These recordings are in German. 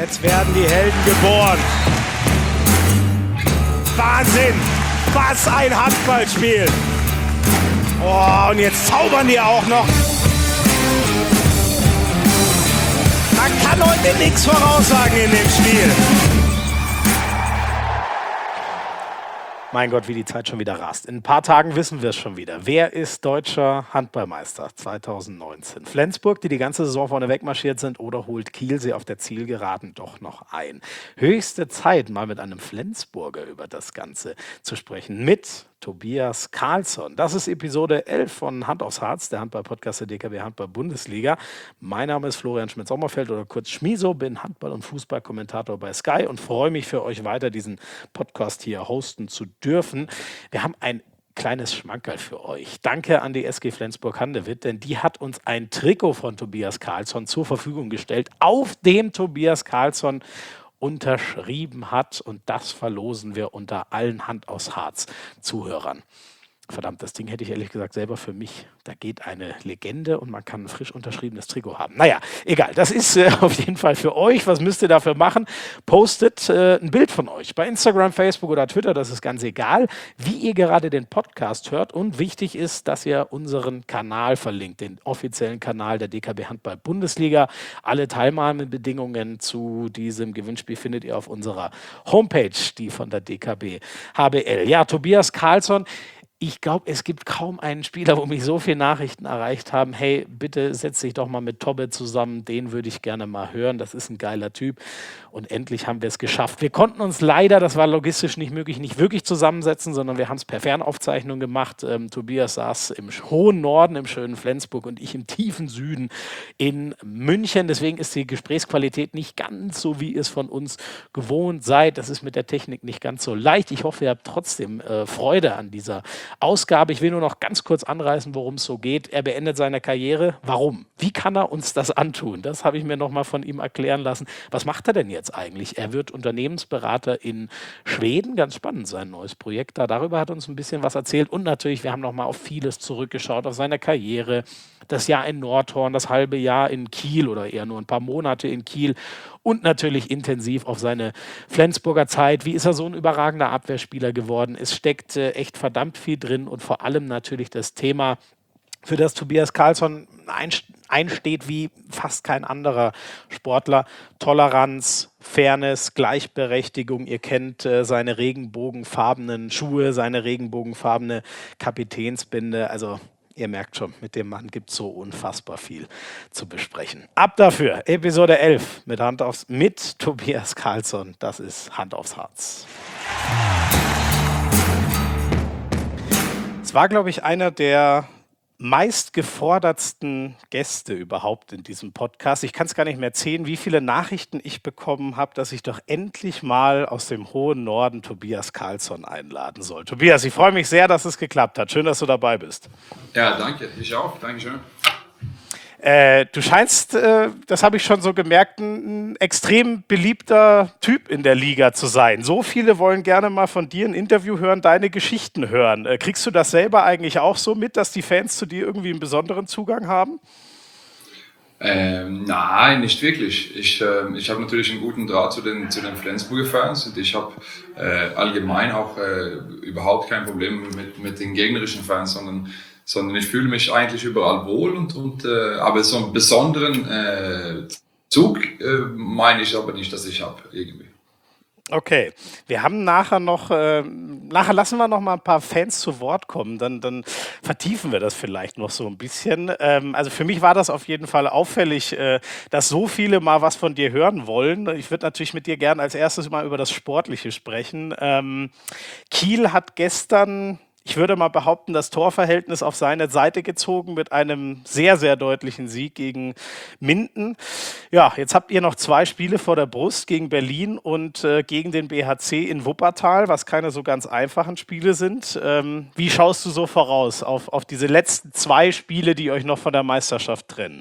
Jetzt werden die Helden geboren. Wahnsinn! Was ein Handballspiel! Oh, und jetzt zaubern die auch noch. Man kann heute nichts voraussagen in dem Spiel. Mein Gott, wie die Zeit schon wieder rast. In ein paar Tagen wissen wir es schon wieder. Wer ist deutscher Handballmeister 2019? Flensburg, die ganze Saison vorne wegmarschiert sind, oder holt Kiel sie auf der Zielgeraden doch noch ein? Höchste Zeit, mal mit einem Flensburger über das Ganze zu sprechen. Mit Tobias Karlsson. Das ist Episode 11 von Hand aufs Harz, der Handball-Podcast der DKB Handball-Bundesliga. Mein Name ist Florian Schmidt-Sommerfeld oder kurz Schmiso, bin Handball- und Fußballkommentator bei Sky und freue mich für euch weiter, diesen Podcast hier hosten zu dürfen. Wir haben ein kleines Schmankerl für euch. Danke an die SG Flensburg-Handewitt, denn die hat uns ein Trikot von Tobias Karlsson zur Verfügung gestellt, auf dem Tobias Karlsson unterschrieben hat, und das verlosen wir unter allen Hand aus Harz Zuhörern. Verdammt, das Ding hätte ich ehrlich gesagt selber für mich. Da geht eine Legende und man kann ein frisch unterschriebenes Trikot haben. Naja, egal. Das ist auf jeden Fall für euch. Was müsst ihr dafür machen? Postet ein Bild von euch bei Instagram, Facebook oder Twitter. Das ist ganz egal, wie ihr gerade den Podcast hört. Und wichtig ist, dass ihr unseren Kanal verlinkt, den offiziellen Kanal der DKB Handball Bundesliga. Alle Teilnahmebedingungen zu diesem Gewinnspiel findet ihr auf unserer Homepage, die von der DKB HBL. Ja, Tobias Karlsson. Ich glaube, es gibt kaum einen Spieler, wo mich so viele Nachrichten erreicht haben. Hey, bitte setz dich doch mal mit Tobbe zusammen. Den würde ich gerne mal hören. Das ist ein geiler Typ. Und endlich haben wir es geschafft. Wir konnten uns leider, das war logistisch nicht möglich, nicht wirklich zusammensetzen, sondern wir haben es per Fernaufzeichnung gemacht. Tobias saß im hohen Norden, im schönen Flensburg, und ich im tiefen Süden in München. Deswegen ist die Gesprächsqualität nicht ganz so, wie ihr es von uns gewohnt seid. Das ist mit der Technik nicht ganz so leicht. Ich hoffe, ihr habt trotzdem Freude an dieser Ausgabe. Ich will nur noch ganz kurz anreißen, worum es so geht. Er beendet seine Karriere. Warum? Wie kann er uns das antun? Das habe ich mir noch mal von ihm erklären lassen. Was macht er denn jetzt eigentlich? Er wird Unternehmensberater in Schweden. Ganz spannend, sein neues Projekt da. Darüber hat uns ein bisschen was erzählt. Und natürlich, wir haben noch mal auf vieles zurückgeschaut, auf seine Karriere. Das Jahr in Nordhorn, das halbe Jahr in Kiel oder eher nur ein paar Monate in Kiel. Und natürlich intensiv auf seine Flensburger Zeit. Wie ist er so ein überragender Abwehrspieler geworden? Es steckt echt verdammt viel drin, und vor allem natürlich das Thema, für das Tobias Karlsson einsteht wie fast kein anderer Sportler. Toleranz, Fairness, Gleichberechtigung. Ihr kennt seine regenbogenfarbenen Schuhe, seine regenbogenfarbene Kapitänsbinde. Also ihr merkt schon, mit dem Mann gibt es so unfassbar viel zu besprechen. Ab dafür, Episode 11 mit Tobias Karlsson. Das ist Hand aufs Harz. Es war, glaube ich, einer der meistgefordertsten Gäste überhaupt in diesem Podcast. Ich kann es gar nicht mehr zählen, wie viele Nachrichten ich bekommen habe, dass ich doch endlich mal aus dem hohen Norden Tobias Karlsson einladen soll. Tobias, ich freue mich sehr, dass es geklappt hat. Schön, dass du dabei bist. Ja, danke. Ich auch. Dankeschön. Du scheinst, das habe ich schon so gemerkt, ein extrem beliebter Typ in der Liga zu sein. So viele wollen gerne mal von dir ein Interview hören, deine Geschichten hören. Kriegst du das selber eigentlich auch so mit, dass die Fans zu dir irgendwie einen besonderen Zugang haben? Nein, nicht wirklich. Ich habe natürlich einen guten Draht zu den Flensburger Fans, und ich habe allgemein auch überhaupt kein Problem mit den gegnerischen Fans, sondern ich fühle mich eigentlich überall wohl, aber so einen besonderen Zug meine ich aber nicht, dass ich habe irgendwie. Okay, wir haben nachher lassen wir noch mal ein paar Fans zu Wort kommen, dann vertiefen wir das vielleicht noch so ein bisschen. Also für mich war das auf jeden Fall auffällig, dass so viele mal was von dir hören wollen. Ich würde natürlich mit dir gerne als erstes mal über das Sportliche sprechen. Kiel hat gestern, ich würde mal behaupten, das Torverhältnis auf seine Seite gezogen mit einem sehr, sehr deutlichen Sieg gegen Minden. Ja, jetzt habt ihr noch 2 Spiele vor der Brust gegen Berlin und gegen den BHC in Wuppertal, was keine so ganz einfachen Spiele sind. Wie schaust du so voraus auf diese letzten 2 Spiele, die euch noch von der Meisterschaft trennen?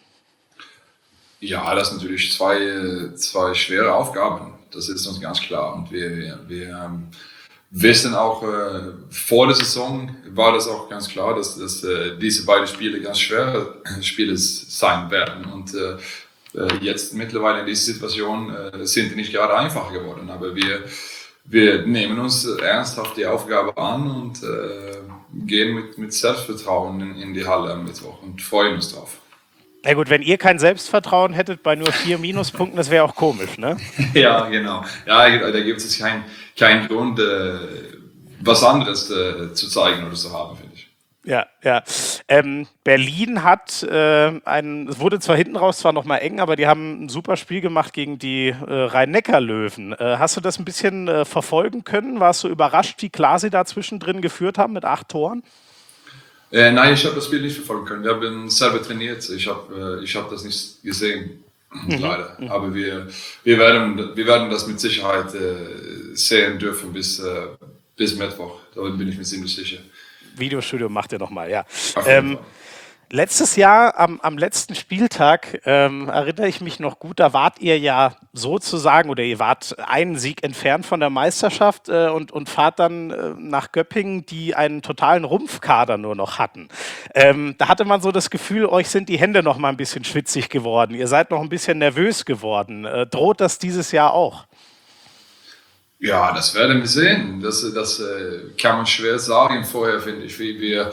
Ja, das sind natürlich zwei schwere Aufgaben. Das ist uns ganz klar. Und wir wissen auch, vor der Saison war das auch ganz klar, dass diese beiden Spiele ganz schwere Spiele sein werden. Und jetzt mittlerweile in dieser Situation sind die nicht gerade einfacher geworden, aber wir nehmen uns ernsthaft die Aufgabe an und gehen mit Selbstvertrauen in die Halle am Mittwoch und freuen uns drauf. Na gut, wenn ihr kein Selbstvertrauen hättet bei nur 4 Minuspunkten, das wäre auch komisch, ne? Ja, genau. Ja, da gibt es keinen Grund, was anderes zu zeigen oder zu haben, finde ich. Ja, ja. Berlin hat es wurde zwar hinten raus zwar nochmal eng, aber die haben ein super Spiel gemacht gegen die Rhein-Neckar-Löwen. Hast du das ein bisschen verfolgen können? Warst du überrascht, wie klar sie da zwischendrin geführt haben mit 8 Toren? Nein, ich habe das Spiel nicht verfolgen können. Wir haben selber trainiert. Ich hab das nicht gesehen, leider. Aber wir werden das mit Sicherheit sehen dürfen bis Mittwoch. Da bin ich mir ziemlich sicher. Videostudio macht ihr nochmal, ja. Auf jeden Fall. Letztes Jahr am letzten Spieltag erinnere ich mich noch gut, da wart ihr ja sozusagen oder ihr wart einen Sieg entfernt von der Meisterschaft und fahrt dann nach Göppingen, die einen totalen Rumpfkader nur noch hatten. Da hatte man so das Gefühl, euch sind die Hände noch mal ein bisschen schwitzig geworden. Ihr seid noch ein bisschen nervös geworden. Droht das dieses Jahr auch? Ja, das werden wir sehen. Das kann man schwer sagen vorher, finde ich. Wie wir,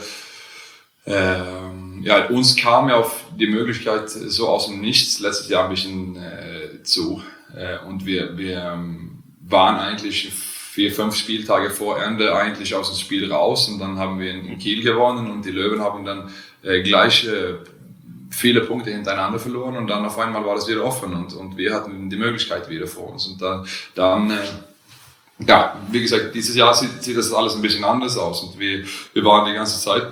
uns kam ja auf die Möglichkeit so aus dem Nichts letztes Jahr ein bisschen zu. Und wir waren eigentlich 4-5 Spieltage vor Ende eigentlich aus dem Spiel raus. Und dann haben wir in Kiel gewonnen und die Löwen haben dann gleich viele Punkte hintereinander verloren. Und dann auf einmal war das wieder offen und wir hatten die Möglichkeit wieder vor uns. Und dann wie gesagt, dieses Jahr sieht das alles ein bisschen anders aus und wir waren die ganze Zeit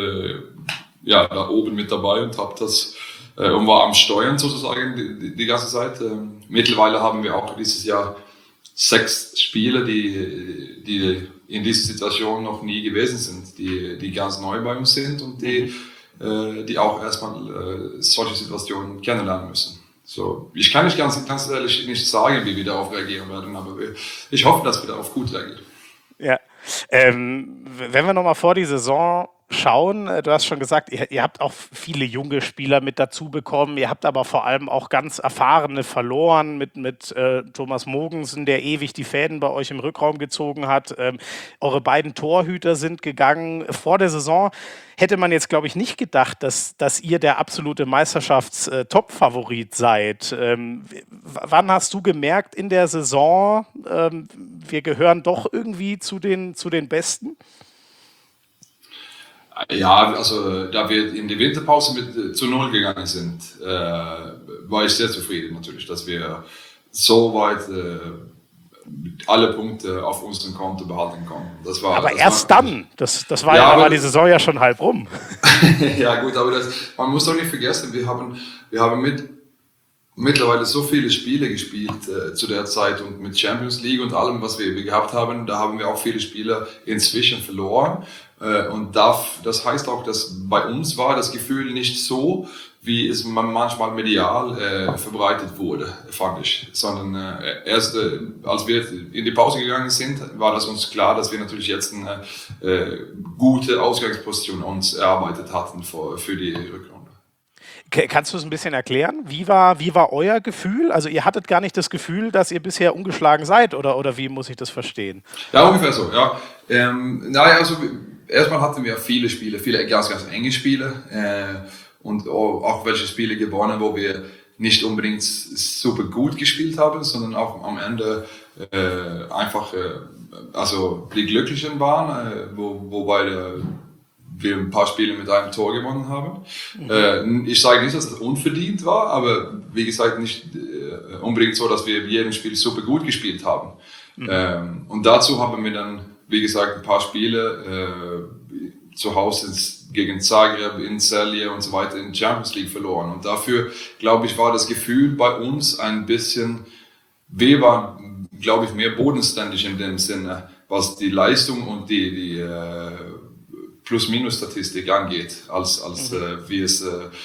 da oben mit dabei und und war am Steuern sozusagen die ganze Zeit. Mittlerweile haben wir auch dieses Jahr 6 Spieler, die in dieser Situation noch nie gewesen sind, die ganz neu bei uns sind und die auch erstmal solche Situationen kennenlernen müssen. So, ich kann nicht ganz ehrlich nicht sagen, wie wir darauf reagieren werden, aber ich hoffe, dass wir darauf gut reagieren. Ja, wenn wir nochmal vor die Saison schauen, du hast schon gesagt, ihr habt auch viele junge Spieler mit dazu bekommen, ihr habt aber vor allem auch ganz erfahrene verloren mit Thomas Mogensen, der ewig die Fäden bei euch im Rückraum gezogen hat. Eure beiden Torhüter sind gegangen. Vor der Saison hätte man jetzt, glaube ich, nicht gedacht, dass ihr der absolute Meisterschafts-Top-Favorit seid. Wann hast du gemerkt in der Saison, wir gehören doch irgendwie zu den Besten? Ja, also da wir in die Winterpause mit zu 0 gegangen sind, war ich sehr zufrieden natürlich, dass wir so weit alle Punkte auf unserem Konto behalten konnten. Das war die Saison ja schon halb rum. Ja gut, aber man muss doch nicht vergessen, wir haben mittlerweile so viele Spiele gespielt zu der Zeit und mit Champions League und allem, was wir gehabt haben, da haben wir auch viele Spieler inzwischen verloren. Und das heißt auch, dass bei uns war das Gefühl nicht so, wie es manchmal medial verbreitet wurde, fand ich. Sondern erst als wir in die Pause gegangen sind, war das uns klar, dass wir natürlich jetzt eine gute Ausgangsposition uns erarbeitet hatten für die Rückrunde. Kannst du es ein bisschen erklären? Wie war euer Gefühl? Also ihr hattet gar nicht das Gefühl, dass ihr bisher ungeschlagen seid, oder wie muss ich das verstehen? Ja, ungefähr so, ja. Erstmal hatten wir viele Spiele, viele ganz, ganz enge Spiele und auch welche Spiele gewonnen, wo wir nicht unbedingt super gut gespielt haben, sondern auch am Ende einfach die Glücklichen waren, wobei wir ein paar Spiele mit einem Tor gewonnen haben. Ich sage nicht, dass das unverdient war, aber wie gesagt, nicht unbedingt so, dass wir jedem Spiel super gut gespielt haben. Und dazu haben wir dann, wie gesagt, ein paar Spiele zu Hause gegen Zagreb, in Celje und so weiter in Champions League verloren. Und dafür, glaube ich, war das Gefühl bei uns ein bisschen, wir waren, glaube ich, mehr bodenständig in dem Sinne, was die Leistung und die Plus-Minus-Statistik angeht, als wie es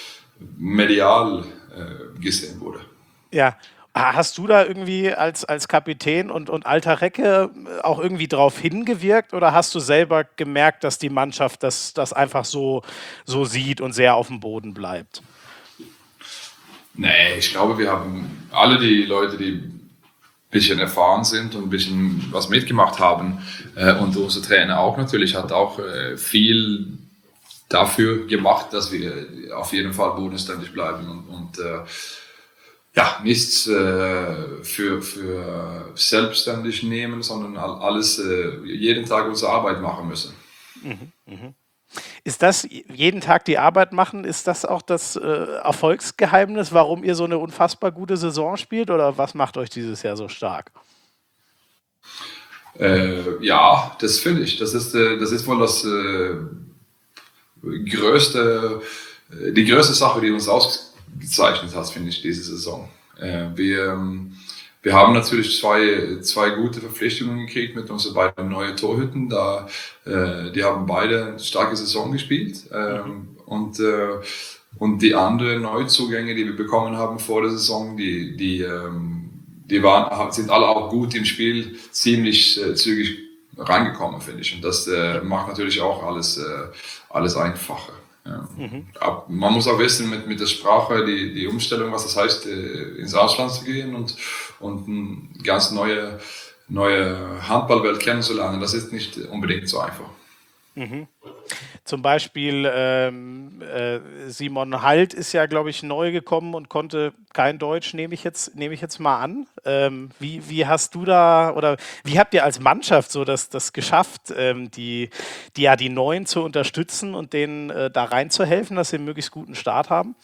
medial gesehen wurde. Ja. Hast du da irgendwie als Kapitän und alter Recke auch irgendwie drauf hingewirkt oder hast du selber gemerkt, dass die Mannschaft das einfach so sieht und sehr auf dem Boden bleibt? Nee, ich glaube, wir haben alle die Leute, die ein bisschen erfahren sind und ein bisschen was mitgemacht haben, und unser Trainer auch natürlich, hat auch viel dafür gemacht, dass wir auf jeden Fall bodenständig bleiben und ja, nichts für selbstständig nehmen, sondern alles jeden Tag unsere Arbeit machen müssen. Ist das jeden Tag die Arbeit machen? Ist das auch das Erfolgsgeheimnis, warum ihr so eine unfassbar gute Saison spielt? Oder was macht euch dieses Jahr so stark? Ja, das finde ich. Das ist wohl die größte Sache, die uns ausgezeichnet hat, finde ich, diese Saison. Wir haben natürlich zwei gute Verpflichtungen gekriegt mit unseren beiden neuen Torhüten. Die haben beide eine starke Saison gespielt. Und die anderen Neuzugänge, die wir bekommen haben vor der Saison, die sind alle auch gut im Spiel, ziemlich zügig reingekommen, finde ich. Und das macht natürlich auch alles einfacher. Ja. Man muss auch wissen, mit der Sprache, die Umstellung, was das heißt, ins Ausland zu gehen und eine ganz neue Handballwelt kennenzulernen. Das ist nicht unbedingt so einfach. Zum Beispiel Simon Halt ist ja, glaube ich, neu gekommen und konnte kein Deutsch, nehme ich jetzt mal an. Wie hast du da oder wie habt ihr als Mannschaft so das geschafft, die Neuen zu unterstützen und denen da reinzuhelfen, dass sie einen möglichst guten Start haben?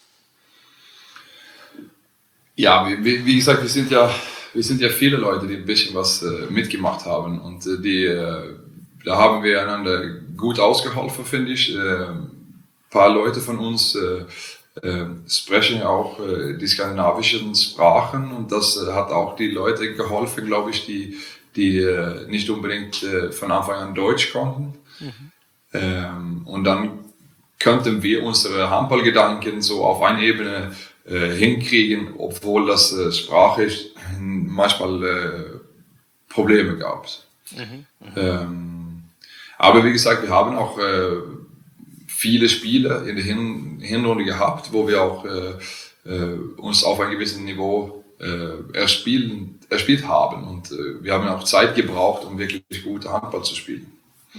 Ja, wie gesagt, wir sind ja viele Leute, die ein bisschen was mitgemacht haben und da haben wir einander gut ausgeholfen, finde ich. Ein paar Leute von uns sprechen auch die skandinavischen Sprachen und das hat auch die Leute geholfen, glaube ich, die nicht unbedingt von Anfang an Deutsch konnten. Und dann könnten wir unsere Handballgedanken so auf eine Ebene hinkriegen, obwohl das sprachlich manchmal Probleme gab. Aber wie gesagt, wir haben auch viele Spiele in der Hinrunde gehabt, wo wir auch uns auf ein gewisses Niveau erspielt haben. Und wir haben auch Zeit gebraucht, um wirklich gute Handball zu spielen.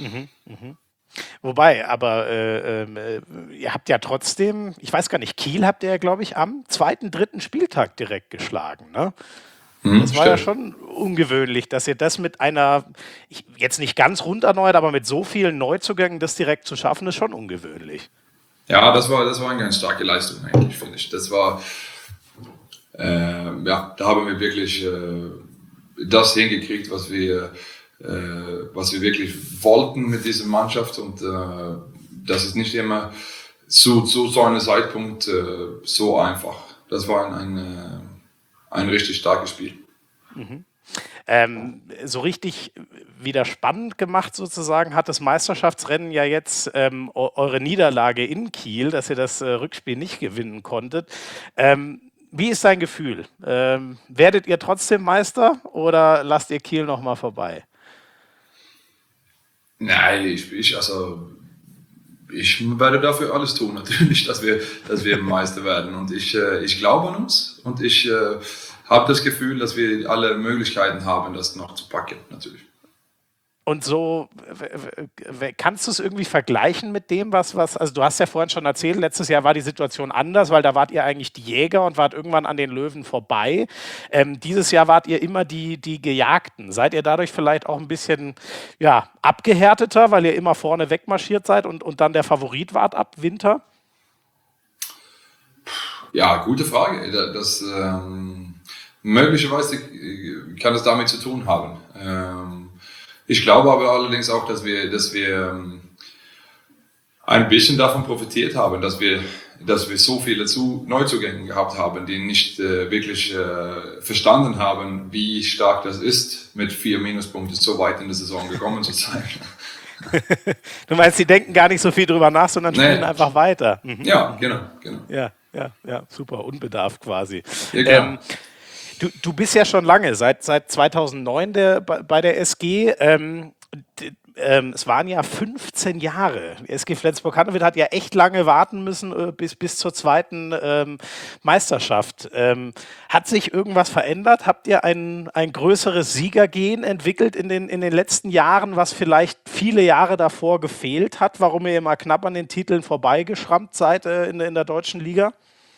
Wobei, aber ihr habt ja trotzdem, ich weiß gar nicht, Kiel habt ihr ja, glaube ich, am 2., 3. Spieltag direkt geschlagen, ne? Das war ja schon ungewöhnlich, dass ihr das mit einer, jetzt nicht ganz rund erneuert, aber mit so vielen Neuzugängen das direkt zu schaffen, ist schon ungewöhnlich. Ja, das war eine ganz starke Leistung eigentlich, finde ich. Das war, ja, da haben wir wirklich das hingekriegt, was wir wirklich wollten mit dieser Mannschaft und das ist nicht immer zu einem Zeitpunkt so einfach. Das war ein richtig starkes Spiel. So richtig wieder spannend gemacht sozusagen hat das Meisterschaftsrennen ja jetzt eure Niederlage in Kiel, dass ihr das Rückspiel nicht gewinnen konntet. Wie ist dein Gefühl? Werdet ihr trotzdem Meister oder lasst ihr Kiel nochmal vorbei? Nein, ich werde dafür alles tun, natürlich, dass wir Meister werden. Und ich glaube an uns und ich habe das Gefühl, dass wir alle Möglichkeiten haben, das noch zu packen, natürlich. Und so, kannst du es irgendwie vergleichen mit dem, also du hast ja vorhin schon erzählt, letztes Jahr war die Situation anders, weil da wart ihr eigentlich die Jäger und wart irgendwann an den Löwen vorbei. Dieses Jahr wart ihr immer die Gejagten. Seid ihr dadurch vielleicht auch ein bisschen abgehärteter, weil ihr immer vorne wegmarschiert seid und dann der Favorit wart ab Winter? Ja, gute Frage. Möglicherweise kann es damit zu tun haben. Ich glaube aber allerdings auch, dass wir ein bisschen davon profitiert haben, dass wir so viele Neuzugänge gehabt haben, die nicht wirklich verstanden haben, wie stark das ist, mit 4 Minuspunkten so weit in der Saison gekommen zu sein. Du meinst, sie denken gar nicht so viel drüber nach, sondern spielen einfach weiter. Ja, genau. Ja, super, unbedarft quasi. Ja, Du bist ja schon lange, seit 2009 bei der SG. es waren ja 15 Jahre. SG Flensburg-Handewitt hat ja echt lange warten müssen bis zur zweiten Meisterschaft. Hat sich irgendwas verändert? Habt ihr ein größeres Siegergehen entwickelt in den letzten Jahren, was vielleicht viele Jahre davor gefehlt hat, warum ihr immer knapp an den Titeln vorbeigeschrammt seid in der deutschen Liga?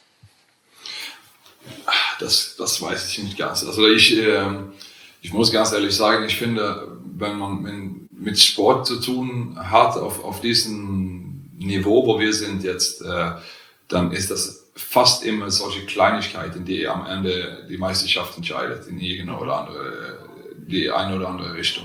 Das weiß ich nicht ganz. Also ich muss ganz ehrlich sagen, ich finde, wenn man mit Sport zu tun hat, auf diesem Niveau, wo wir sind jetzt, dann ist das fast immer solche Kleinigkeiten, die am Ende die Meisterschaft entscheidet, in irgendeine oder andere, die eine oder andere Richtung.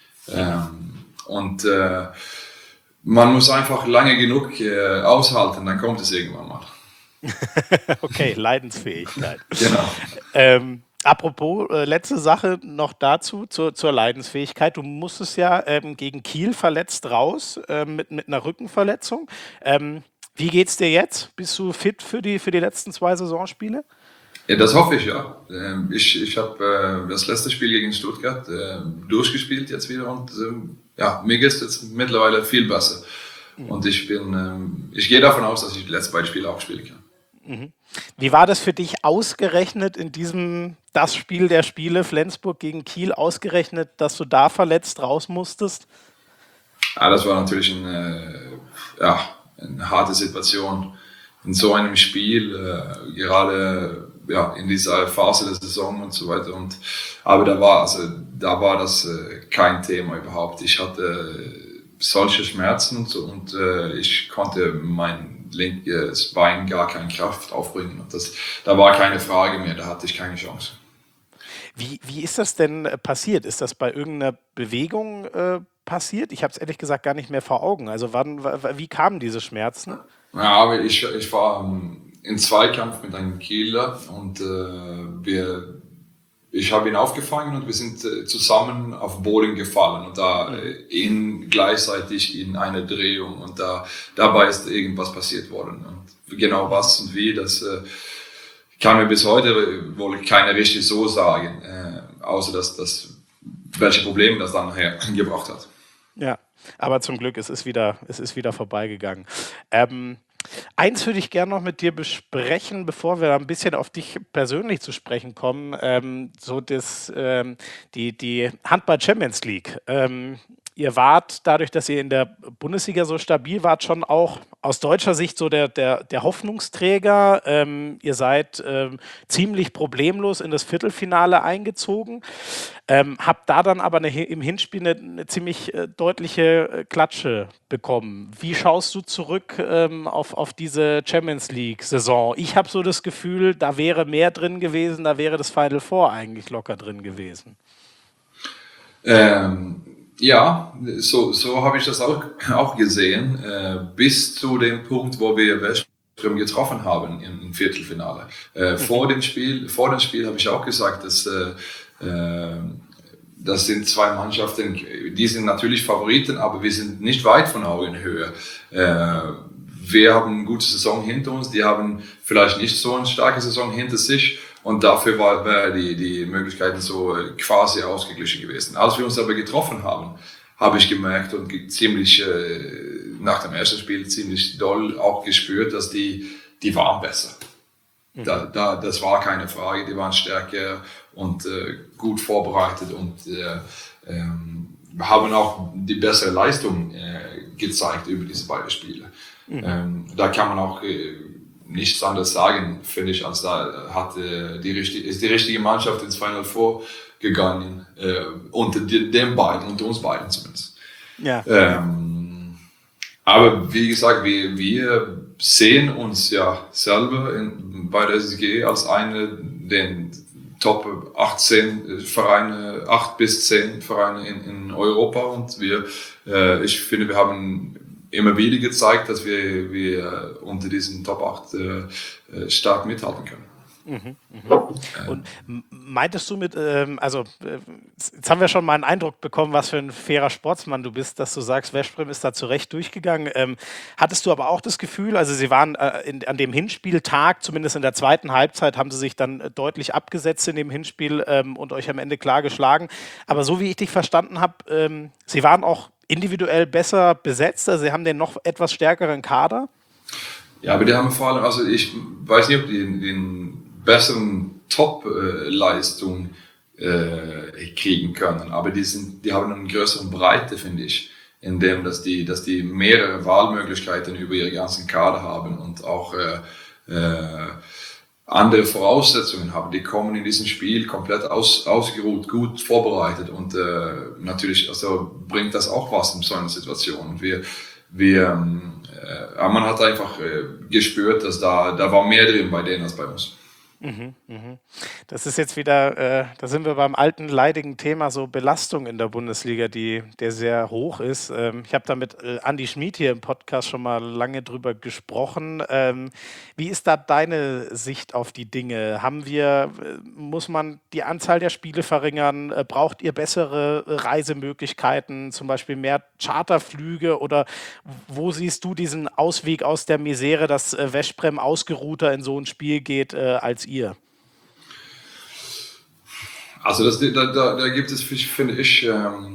Man muss einfach lange genug aushalten, dann kommt es irgendwann mal. Okay, Leidensfähigkeit. Genau. Apropos, letzte Sache noch dazu, zur Leidensfähigkeit. Du musstest ja gegen Kiel verletzt raus, mit einer Rückenverletzung. Wie geht's dir jetzt? Bist du fit für die letzten 2 Saisonspiele? Ja, das hoffe ich, ja. Ich habe das letzte Spiel gegen Stuttgart durchgespielt jetzt wieder und mir geht es jetzt mittlerweile viel besser. Und ich gehe davon aus, dass ich die letzten beiden Spiele auch spielen kann. Wie war das für dich ausgerechnet in das Spiel der Spiele, Flensburg gegen Kiel, ausgerechnet, dass du da verletzt raus musstest? Ja, das war natürlich eine harte Situation in so einem Spiel, gerade in dieser Phase der Saison und so weiter. Aber da war das kein Thema überhaupt. Ich hatte solche Schmerzen und so und ich konnte mein linkes Bein gar keine Kraft aufbringen. Und da war keine Frage mehr, da hatte ich keine Chance. Wie ist das denn passiert? Ist das bei irgendeiner Bewegung passiert? Ich habe es ehrlich gesagt gar nicht mehr vor Augen. Also wie kamen diese Schmerzen? Ja, aber ich war in Zweikampf mit einem Kieler und ich habe ihn aufgefangen und wir sind zusammen auf Boden gefallen und da gleichzeitig in eine Drehung und dabei ist irgendwas passiert worden. Und genau was und wie, das kann mir bis heute wohl keiner richtig so sagen, außer dass welche Probleme das dann nachher gebracht hat. Ja, aber zum Glück, es ist wieder vorbeigegangen. Eins würde ich gerne noch mit dir besprechen, bevor wir ein bisschen auf dich persönlich zu sprechen kommen. Die Handball Champions League. Ihr wart, dadurch, dass ihr in der Bundesliga so stabil wart, schon auch aus deutscher Sicht so der Hoffnungsträger. Ihr seid ziemlich problemlos in das Viertelfinale eingezogen. Habt da dann aber im Hinspiel eine ziemlich deutliche Klatsche bekommen. Wie schaust du zurück auf diese Champions League-Saison? Ich habe so das Gefühl, da wäre mehr drin gewesen, da wäre das Final Four eigentlich locker drin gewesen. Ja, so habe ich das auch gesehen, bis zu dem Punkt, wo wir Westbrem getroffen haben im Viertelfinale. Vor dem Spiel habe ich auch gesagt, dass das sind 2 Mannschaften, die sind natürlich Favoriten, aber wir sind nicht weit von Augenhöhe. Wir haben eine gute Saison hinter uns, die haben vielleicht nicht so eine starke Saison hinter sich. Und dafür wäre die Möglichkeiten so quasi ausgeglichen gewesen. Als wir uns aber getroffen haben, habe ich gemerkt und ziemlich nach dem ersten Spiel ziemlich doll auch gespürt, dass die waren besser. Das war keine Frage, die waren stärker und gut vorbereitet und haben auch die bessere Leistung gezeigt über diese beiden Spiele. Da kann man auch nichts anderes sagen, finde ich, als da ist die richtige Mannschaft ins Final Four gegangen, unter den beiden, unter uns beiden zumindest. Ja. Aber wie gesagt, wir sehen uns ja selber bei der SG als den Top 18 Vereine, 8 bis 10 Vereine in Europa und ich finde, wir haben immer wieder gezeigt, dass wir unter diesen Top 8 stark mithalten können. Und meintest du jetzt haben wir schon mal einen Eindruck bekommen, was für ein fairer Sportsmann du bist, dass du sagst, Westbrem ist da zu Recht durchgegangen. Hattest du aber auch das Gefühl, also sie waren an dem Hinspieltag, zumindest in der zweiten Halbzeit, haben sie sich dann deutlich abgesetzt in dem Hinspiel und euch am Ende klar geschlagen. Aber so wie ich dich verstanden habe, sie waren auch individuell besser besetzt? Also sie haben den noch etwas stärkeren Kader? Ja, aber die haben vor allem, also ich weiß nicht, ob die den besseren Top-Leistung kriegen können, aber die haben eine größere Breite, finde ich, indem dass die mehrere Wahlmöglichkeiten über ihre ganzen Kader haben und auch andere Voraussetzungen haben. Die kommen in diesem Spiel komplett ausgeruht, gut vorbereitet und natürlich also bringt das auch was in so einer Situation. Man hat einfach gespürt, dass da war mehr drin bei denen als bei uns. Das ist jetzt wieder, da sind wir beim alten leidigen Thema, so Belastung in der Bundesliga, der sehr hoch ist. Ich habe da mit Andi Schmid hier im Podcast schon mal lange drüber gesprochen. Wie ist da deine Sicht auf die Dinge? Muss man die Anzahl der Spiele verringern? Braucht ihr bessere Reisemöglichkeiten, zum Beispiel mehr Charterflüge? Oder wo siehst du diesen Ausweg aus der Misere, dass Veszprem ausgeruhter in so ein Spiel geht als ihr? Also da gibt es, finde ich,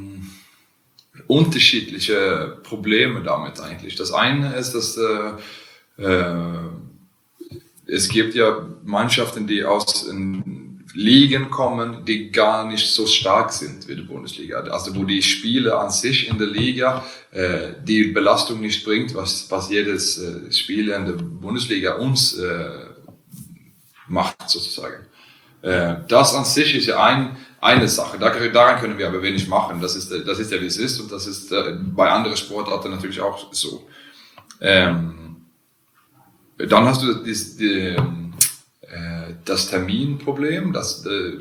unterschiedliche Probleme damit eigentlich. Das eine ist, dass es gibt ja Mannschaften, die aus Ligen kommen, die gar nicht so stark sind wie die Bundesliga. Also wo die Spiele an sich in der Liga die Belastung nicht bringt, was jedes Spiel in der Bundesliga uns macht sozusagen. Das an sich ist ja eine Sache. Daran können wir aber wenig machen. Das ist ja, wie es ist, und das ist bei anderen Sportarten natürlich auch so. Dann hast du das Terminproblem, dass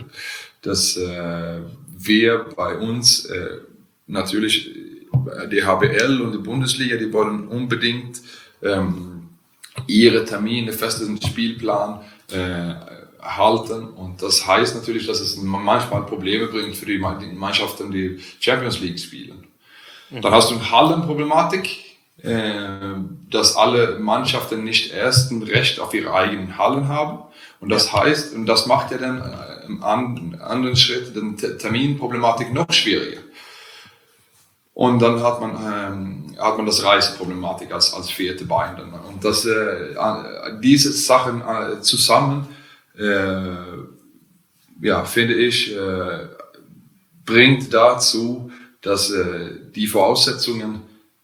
wir bei uns natürlich die HBL und die Bundesliga, die wollen unbedingt ihre Termine, festen Spielplan halten, und das heißt natürlich, dass es manchmal Probleme bringt für die Mannschaften, die Champions League spielen. Dann hast du eine Hallenproblematik, dass alle Mannschaften nicht erst ein Recht auf ihre eigenen Hallen haben, und das heißt, und das macht ja dann im anderen Schritt die Terminproblematik noch schwieriger. Und dann hat man das Reiseproblematik als vierte Bein. Und diese Sachen zusammen, finde ich, bringt dazu, dass die Voraussetzungen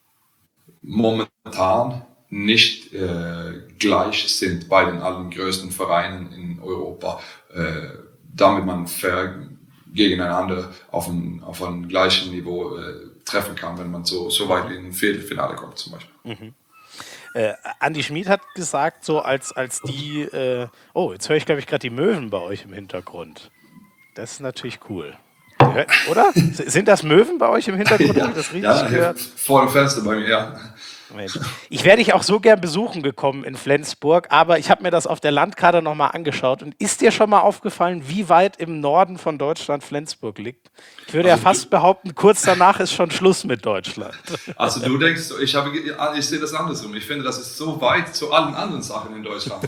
momentan nicht gleich sind bei den allen größten Vereinen in Europa, damit man fair gegeneinander auf einem gleichen Niveau treffen kann, wenn man so weit in ein Viertelfinale kommt zum Beispiel. Andi Schmid hat gesagt, so als die, jetzt höre ich, glaube ich, gerade die Möwen bei euch im Hintergrund. Das ist natürlich cool. Oder? Sind das Möwen bei euch im Hintergrund? Ja, das richtig gehört? Vor dem Fenster bei mir, ja. Mensch. Ich wäre dich auch so gern besuchen gekommen in Flensburg, aber ich habe mir das auf der Landkarte nochmal angeschaut. Und ist dir schon mal aufgefallen, wie weit im Norden von Deutschland Flensburg liegt? Ich würde ja fast behaupten, kurz danach ist schon Schluss mit Deutschland. Also du denkst, ich sehe das andersrum. Ich finde, das ist so weit zu allen anderen Sachen in Deutschland.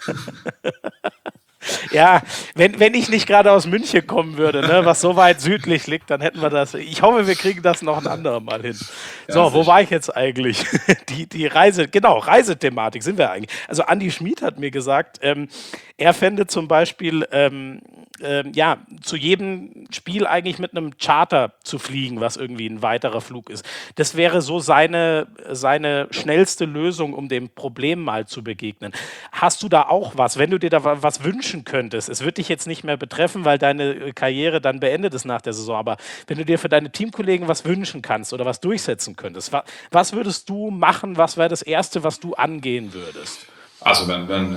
Ja, wenn ich nicht gerade aus München kommen würde, ne, was so weit südlich liegt, dann hätten wir das. Ich hoffe, wir kriegen das noch ein anderes Mal hin. So, wo war ich jetzt eigentlich? Die Reisethematik sind wir eigentlich. Also Andi Schmid hat mir gesagt, er fände zum Beispiel zu jedem Spiel eigentlich mit einem Charter zu fliegen, was irgendwie ein weiterer Flug ist. Das wäre so seine schnellste Lösung, um dem Problem mal zu begegnen. Hast du da auch was, wenn du dir da was wünschen könntest? Es wird dich jetzt nicht mehr betreffen, weil deine Karriere dann beendet ist nach der Saison, aber wenn du dir für deine Teamkollegen was wünschen kannst oder was durchsetzen könntest, was würdest du machen? Was wäre das Erste, was du angehen würdest? Also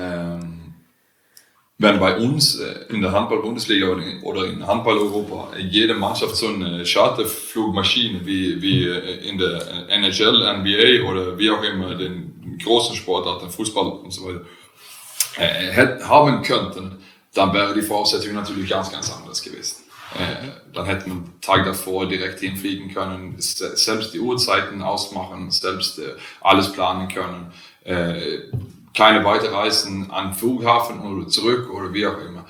wenn bei uns in der Handball-Bundesliga oder in Handball-Europa jede Mannschaft so eine Charterflugmaschine wie in der NHL, NBA oder wie auch immer den großen Sportarten, Fußball und so weiter, haben könnten, dann wäre die Voraussetzung natürlich ganz, ganz anders gewesen. Dann hätte man einen Tag davor direkt hinfliegen können, selbst die Uhrzeiten ausmachen, selbst alles planen können. Keine Weiterreisen an den Flughafen oder zurück oder wie auch immer.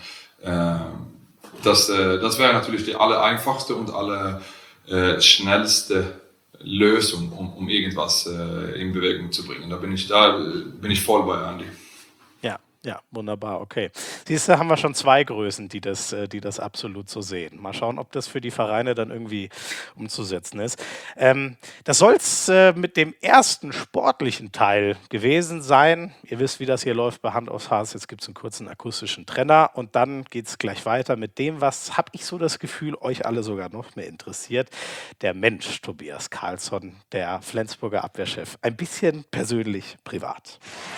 Das wäre natürlich die aller einfachste und aller schnellste Lösung, um irgendwas in Bewegung zu bringen. Da bin ich voll bei Andy. Ja, ja, wunderbar, okay. Siehst du, haben wir schon zwei Größen, die das absolut so sehen. Mal schauen, ob das für die Vereine dann irgendwie umzusetzen ist. Das soll es mit dem ersten sportlichen Teil gewesen sein. Ihr wisst, wie das hier läuft bei Hand aufs Harz. Jetzt gibt es einen kurzen akustischen Trenner und dann geht es gleich weiter mit dem, was, habe ich so das Gefühl, euch alle sogar noch mehr interessiert. Der Mensch Tobias Karlsson, der Flensburger Abwehrchef. Ein bisschen persönlich privat.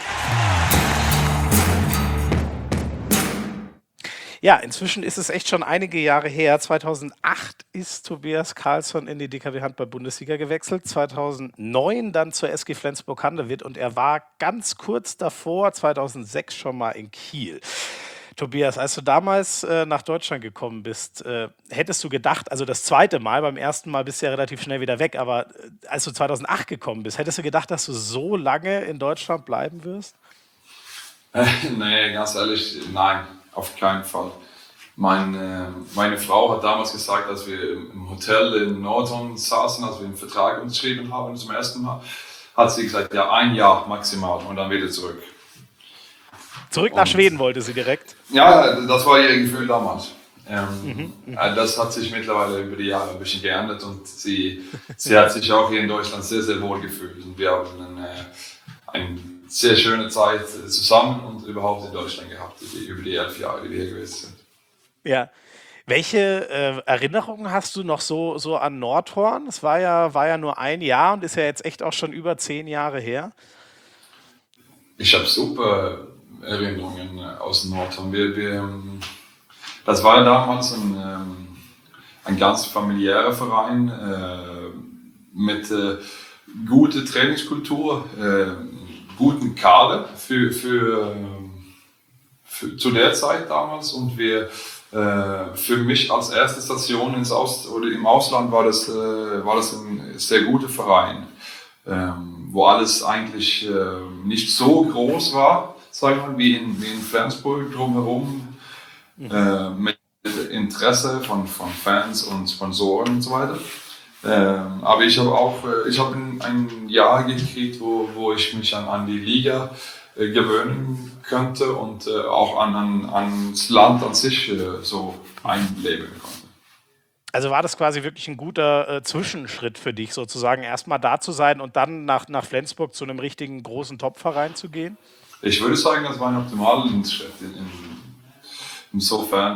Ja, inzwischen ist es echt schon einige Jahre her. 2008 ist Tobias Karlsson in die DKW Handball-Bundesliga gewechselt, 2009 dann zur SG Flensburg-Handewitt und er war ganz kurz davor, 2006 schon mal in Kiel. Tobias, als du damals nach Deutschland gekommen bist, hättest du gedacht, also das zweite Mal, beim ersten Mal bist du ja relativ schnell wieder weg, aber als du 2008 gekommen bist, hättest du gedacht, dass du so lange in Deutschland bleiben wirst? Nee, ganz ehrlich, nein, auf keinen Fall. Meine Frau hat damals gesagt, als wir im Hotel in Nordhorn saßen, als wir den Vertrag unterschrieben haben zum ersten Mal, hat sie gesagt, ja, 1 Jahr maximal und dann wieder zurück. Zurück nach Schweden wollte sie direkt. Ja, das war ihr Gefühl damals. Das hat sich mittlerweile über die Jahre ein bisschen geändert und sie hat sich auch hier in Deutschland sehr, sehr wohl gefühlt. Und wir haben eine sehr schöne Zeit zusammen und überhaupt in Deutschland gehabt, über die 11 Jahre, die wir hier gewesen sind. Ja. Welche Erinnerungen hast du noch so an Nordhorn? Es war ja nur ein Jahr und ist ja jetzt echt auch schon über 10 Jahre her. Ich habe super Erinnerungen aus Nordhorn. Das war ja damals ein ganz familiärer Verein mit guter Trainingskultur, guten Kader zu der Zeit damals und für mich als erste Station im Ausland war das ein sehr guter Verein, wo alles eigentlich nicht so groß war, sagen wir mal, wie in Flensburg drumherum, mit Interesse von Fans und Sponsoren und so weiter. Aber ich habe ein Jahr gekriegt, wo ich mich an die Liga gewöhnen könnte und auch ans Land an sich so einleben konnte. Also war das quasi wirklich ein guter Zwischenschritt für dich, sozusagen erstmal da zu sein und dann nach Flensburg zu einem richtigen großen Topverein zu gehen? Ich würde sagen, das war ein optimaler Schritt insofern,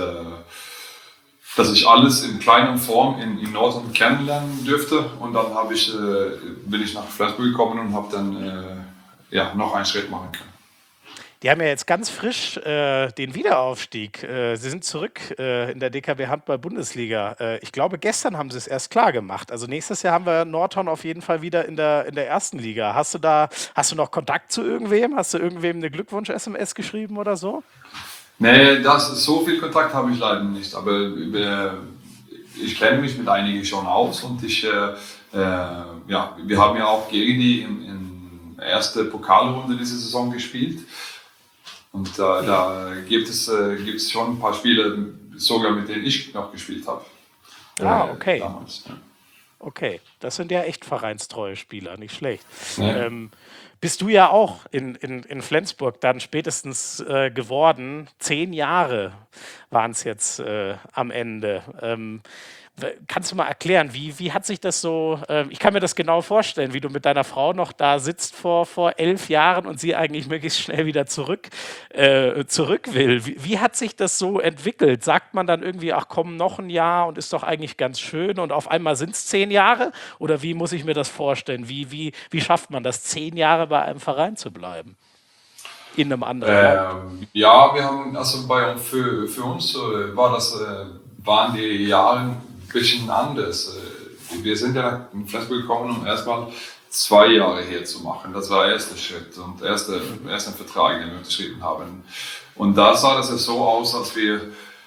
dass ich alles in kleiner Form in Nordhorn kennenlernen dürfte und dann bin ich nach Flensburg gekommen und habe dann noch einen Schritt machen können. Die haben ja jetzt ganz frisch den Wiederaufstieg. Sie sind zurück in der DKW Handball-Bundesliga. Ich glaube, gestern haben sie es erst klar gemacht. Also nächstes Jahr haben wir Nordhorn auf jeden Fall wieder in der ersten Liga. Hast du noch Kontakt zu irgendwem? Hast du irgendwem eine Glückwunsch-SMS geschrieben oder so? Nee, so viel Kontakt habe ich leider nicht. Aber ich kenne mich mit einigen schon aus und wir haben ja auch gegen die in der ersten Pokalrunde diese Saison gespielt. Und da gibt es schon ein paar Spiele, sogar mit denen ich noch gespielt habe. Okay. Damals, ja. Okay, das sind ja echt vereinstreue Spieler, nicht schlecht. Ja. Bist du ja auch in Flensburg dann spätestens geworden. 10 Jahre waren es jetzt am Ende. Kannst du mal erklären, wie hat sich das so, ich kann mir das genau vorstellen, wie du mit deiner Frau noch da sitzt vor 11 Jahren und sie eigentlich möglichst schnell wieder zurück will. Wie hat sich das so entwickelt? Sagt man dann irgendwie, ach komm, noch ein Jahr und ist doch eigentlich ganz schön und auf einmal sind es 10 Jahre? Oder wie muss ich mir das vorstellen? Wie schafft man das, 10 Jahre bei einem Verein zu bleiben? In einem anderen Land? Ja, wir haben, also für uns waren die Jahre ein bisschen anders. Wir sind ja in Flensburg gekommen, um erstmal 2 Jahre hier zu machen. Das war der erste Schritt und erster Vertrag, den wir unterschrieben haben. Und da sah das ja so aus, als wir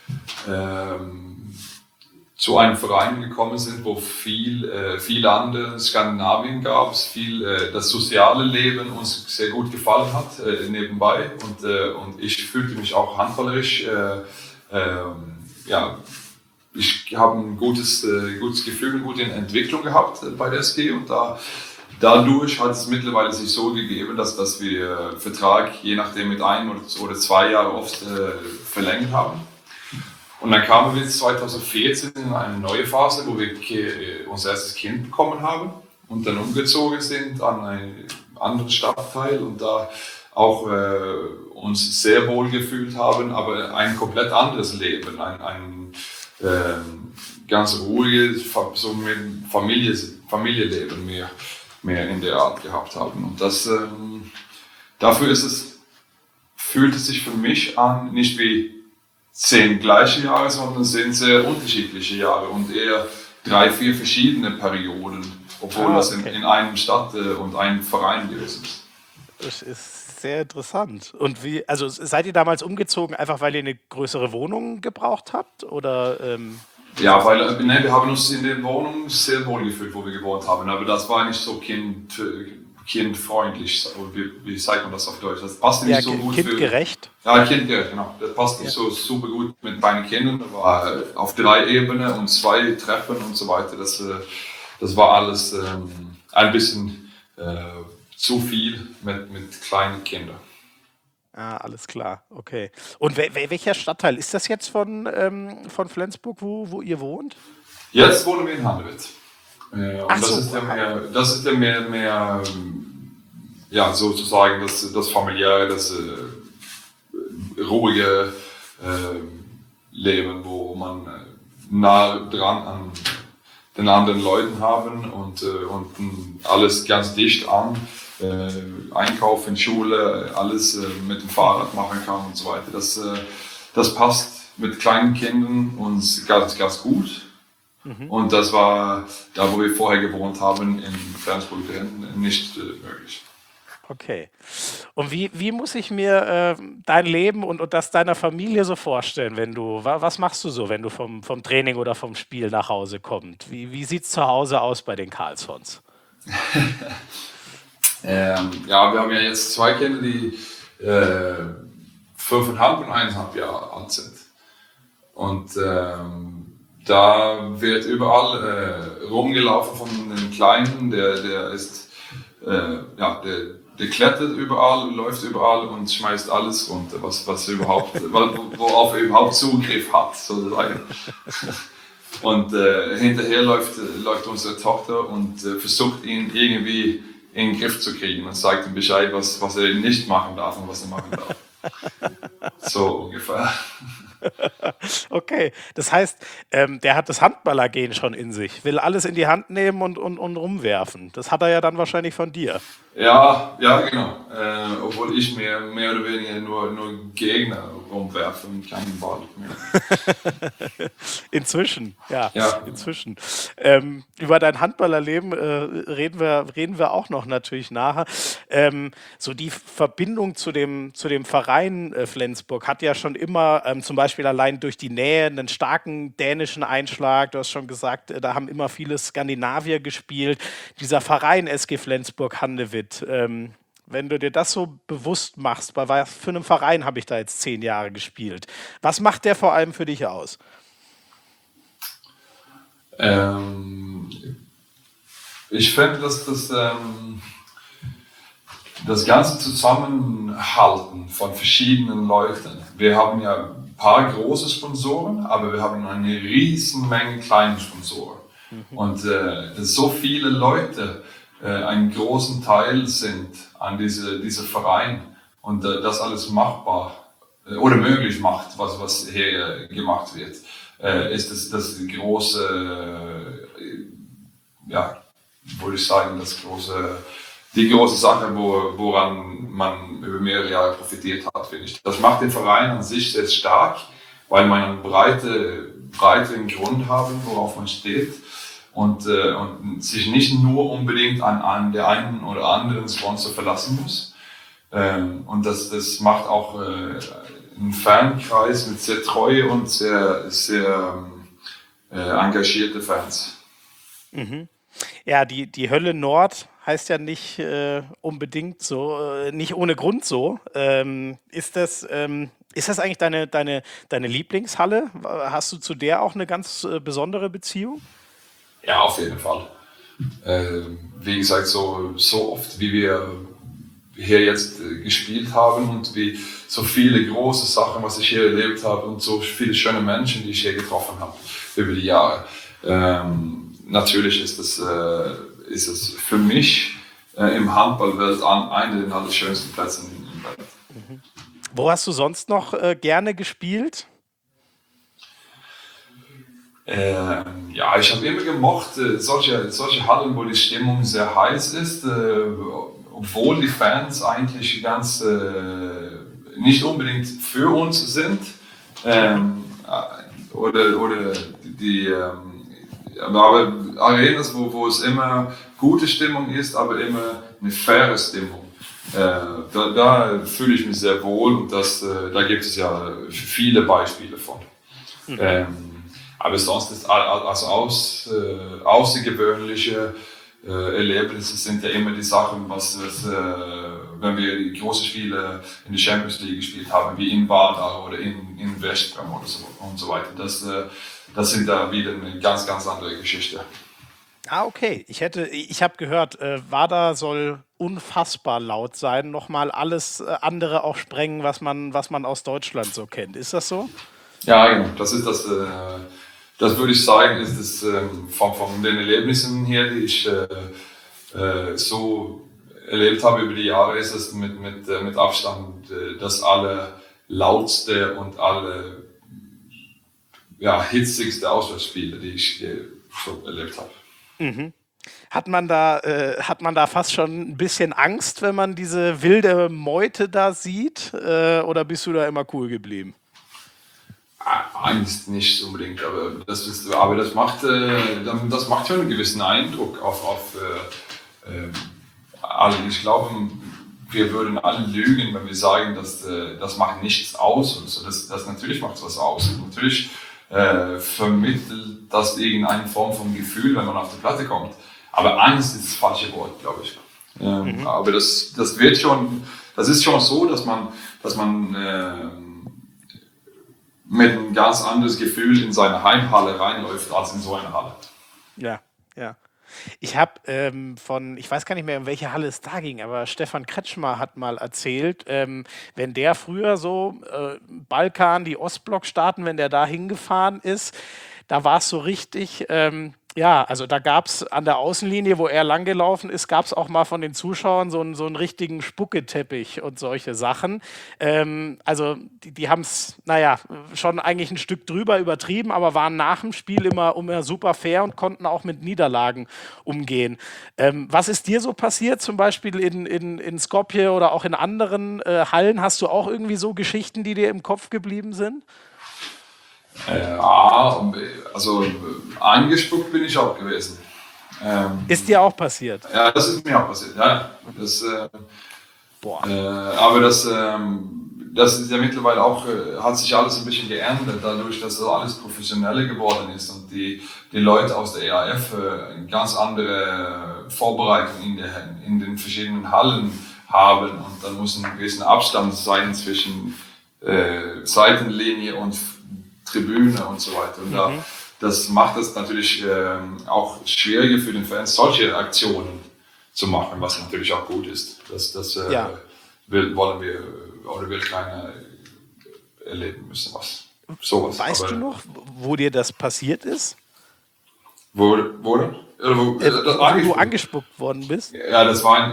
zu einem Verein gekommen sind, wo viel andere in Skandinavien gab, das soziale Leben uns sehr gut gefallen hat nebenbei und ich fühlte mich auch handballerisch ich habe ein gutes Gefühl, eine gute Entwicklung gehabt bei der SG und dadurch hat es mittlerweile sich so gegeben, dass wir Vertrag je nachdem mit 1 oder 2 Jahren oft verlängert haben. Und dann kamen wir jetzt 2014 in eine neue Phase, wo wir unser erstes Kind bekommen haben und dann umgezogen sind an einen anderen Stadtteil und da auch uns sehr wohl gefühlt haben, aber ein komplett anderes Leben, ein ganz ruhiges so mit Familienleben mehr in der Art gehabt haben. Und dafür fühlt es sich für mich an, nicht wie 10 gleiche Jahre, sondern es sind sehr unterschiedliche Jahre und eher 3, 4 verschiedene Perioden, obwohl das in einem Stadt und einem Verein gewesen ist. Das ist sehr interessant. Und also seid ihr damals umgezogen, einfach weil ihr eine größere Wohnung gebraucht habt? Oder Ja, weil wir haben uns in der Wohnung sehr wohl gefühlt, wo wir gewohnt haben, aber das war nicht so kindfreundlich, wie sagt man das auf Deutsch? Das passte nicht so gut kindgerecht? Ja, kindgerecht, genau. Das passt nicht so super gut mit meinen Kindern. Das war auf 3 Ebenen und 2 Treppen und so weiter. Das war alles ein bisschen zu viel mit kleinen Kindern. Ah, alles klar, okay. Und welcher Stadtteil ist das jetzt von Flensburg, wo ihr wohnt? Jetzt wohnen wir in Handewitt. Ach das so. ist ja mehr ja, sozusagen das familiäre, das ruhige Leben, wo man nah dran an den anderen Leuten haben und alles ganz dicht an. Einkaufen, Schule, alles mit dem Fahrrad machen kann und so weiter. Das passt mit kleinen Kindern uns ganz, ganz gut. Und das war da, wo wir vorher gewohnt haben, in Flensburg, nicht möglich. Okay. Und wie muss ich mir dein Leben und das deiner Familie so vorstellen, was machst du so, wenn du vom Training oder vom Spiel nach Hause kommst? Wie sieht es zu Hause aus bei den Karlssons? Ja, wir haben ja jetzt 2 Kinder, die 5,5 und 1,5 Jahre alt sind. Und da wird überall rumgelaufen von den Kleinen, der ist, der klettert überall, läuft überall und schmeißt alles runter, worauf er überhaupt Zugriff hat, sozusagen. Und hinterher läuft unsere Tochter und versucht ihn irgendwie in den Griff zu kriegen und sagt ihm Bescheid, was er nicht machen darf und was er machen darf. So ungefähr. Okay, das heißt, der hat das Handballergehen schon in sich, will alles in die Hand nehmen und rumwerfen. Das hat er ja dann wahrscheinlich von dir. Ja, genau. Obwohl ich mehr oder weniger nur Gegner rumwerfe und keinen Ball mehr. Inzwischen, ja. Inzwischen. Über dein Handballerleben reden wir auch noch natürlich nachher. So die Verbindung zu dem Verein Flensburg hat ja schon immer, zum Beispiel allein durch die Nähe, einen starken dänischen Einschlag. Du hast schon gesagt, da haben immer viele Skandinavier gespielt. Dieser Verein SG Flensburg-Handewitt, wenn du dir das so bewusst machst, bei was für einem Verein habe ich da jetzt 10 Jahre gespielt? Was macht der vor allem für dich aus? Ich finde, dass das ganze Zusammenhalten von verschiedenen Leuten. Wir haben ja ein paar große Sponsoren, aber wir haben eine riesen Menge kleine Sponsoren. Und so viele Leute einen großen Teil sind an diese Verein und das alles machbar oder möglich macht, was hier gemacht wird, ist das große, würde ich sagen, die große Sache, woran man über mehrere Jahre profitiert hat, finde ich. Das macht den Verein an sich sehr stark, weil man einen breiteren Grund haben, worauf man steht. Und sich nicht nur unbedingt an der einen oder anderen Sponsor verlassen muss. Und das macht auch einen Fankreis mit sehr treue und sehr, sehr engagierte Fans. Mhm. Ja, die Hölle Nord heißt ja nicht unbedingt so, nicht ohne Grund so. Ist das Ist das eigentlich deine Lieblingshalle? Hast du zu der auch eine ganz besondere Beziehung? Ja, auf jeden Fall. Wie gesagt, so oft wie wir hier jetzt gespielt haben und wie so viele große Sachen, was ich hier erlebt habe und so viele schöne Menschen, die ich hier getroffen habe über die Jahre. Natürlich ist es für mich im Handballwelt einer der allerschönsten Plätze in der Welt. Wo hast du sonst noch gerne gespielt? Ja, ich habe immer gemocht, solche Hallen, wo die Stimmung sehr heiß ist, obwohl die Fans eigentlich ganz nicht unbedingt für uns sind. Oder die aber Arenas, wo es immer gute Stimmung ist, aber immer eine faire Stimmung. Da fühle ich mich sehr wohl und da gibt es ja viele Beispiele von. Aber sonst ist außergewöhnliche Erlebnisse sind ja immer die Sachen, wenn wir die großen Spiele in der Champions League gespielt haben, wie in Vardar oder in Westbrem oder so und so weiter. Das sind da wieder eine ganz, ganz andere Geschichte. Ah, okay. Ich habe gehört, WADA soll unfassbar laut sein, nochmal alles andere auch sprengen, was man aus Deutschland so kennt. Ist das so? Ja, genau. Das würde ich sagen, ist es von den Erlebnissen her, die ich so erlebt habe über die Jahre, ist es mit Abstand das allerlautste und hitzigste Auswärtsspiele, die ich so erlebt habe. Hat man da fast schon ein bisschen Angst, wenn man diese wilde Meute da sieht? Oder bist du da immer cool geblieben? Angst nicht unbedingt, aber das macht schon einen gewissen Eindruck auf alle. Ich glaube, wir würden alle lügen, wenn wir sagen, dass das macht nichts aus und so. Das natürlich macht was aus. Und natürlich vermittelt das irgendeine Form von Gefühl, wenn man auf die Platte kommt. Aber Angst ist das falsche Wort, glaube ich. Aber das ist schon so, dass man mit ein ganz anderes Gefühl in seine Heimhalle reinläuft als in so eine Halle. Ja, ja. Ich habe ich weiß gar nicht mehr, in welche Halle es da ging, aber Stefan Kretschmer hat mal erzählt, wenn der früher so Balkan, die Ostblockstaaten, wenn der da hingefahren ist, da war es so richtig, ja, also da gab es an der Außenlinie, wo er langgelaufen ist, gab es auch mal von den Zuschauern so einen richtigen Spucketeppich und solche Sachen. Also die haben es, naja, schon eigentlich ein Stück drüber übertrieben, aber waren nach dem Spiel immer super fair und konnten auch mit Niederlagen umgehen. Was ist dir so passiert, zum Beispiel in Skopje oder auch in anderen Hallen? Hast du auch irgendwie so Geschichten, die dir im Kopf geblieben sind? Ja, also angespuckt bin ich auch gewesen. Ist dir auch passiert? Ja, das ist mir auch passiert. Ja, Boah. aber das ist ja mittlerweile auch, hat sich alles ein bisschen geändert, dadurch, dass das alles professioneller geworden ist und die Leute aus der EAF eine ganz andere Vorbereitung in den verschiedenen Hallen haben und dann muss ein gewisser Abstand sein zwischen Seitenlinie und Tribüne und so weiter. Und das macht es natürlich auch schwieriger für den Fans, solche Aktionen zu machen, was natürlich auch gut ist. Das wollen wir oder will keiner erleben müssen, sowas. Weißt du noch, wo dir das passiert ist? Wo denn? Wo du angespuckt worden bist? Ja, das war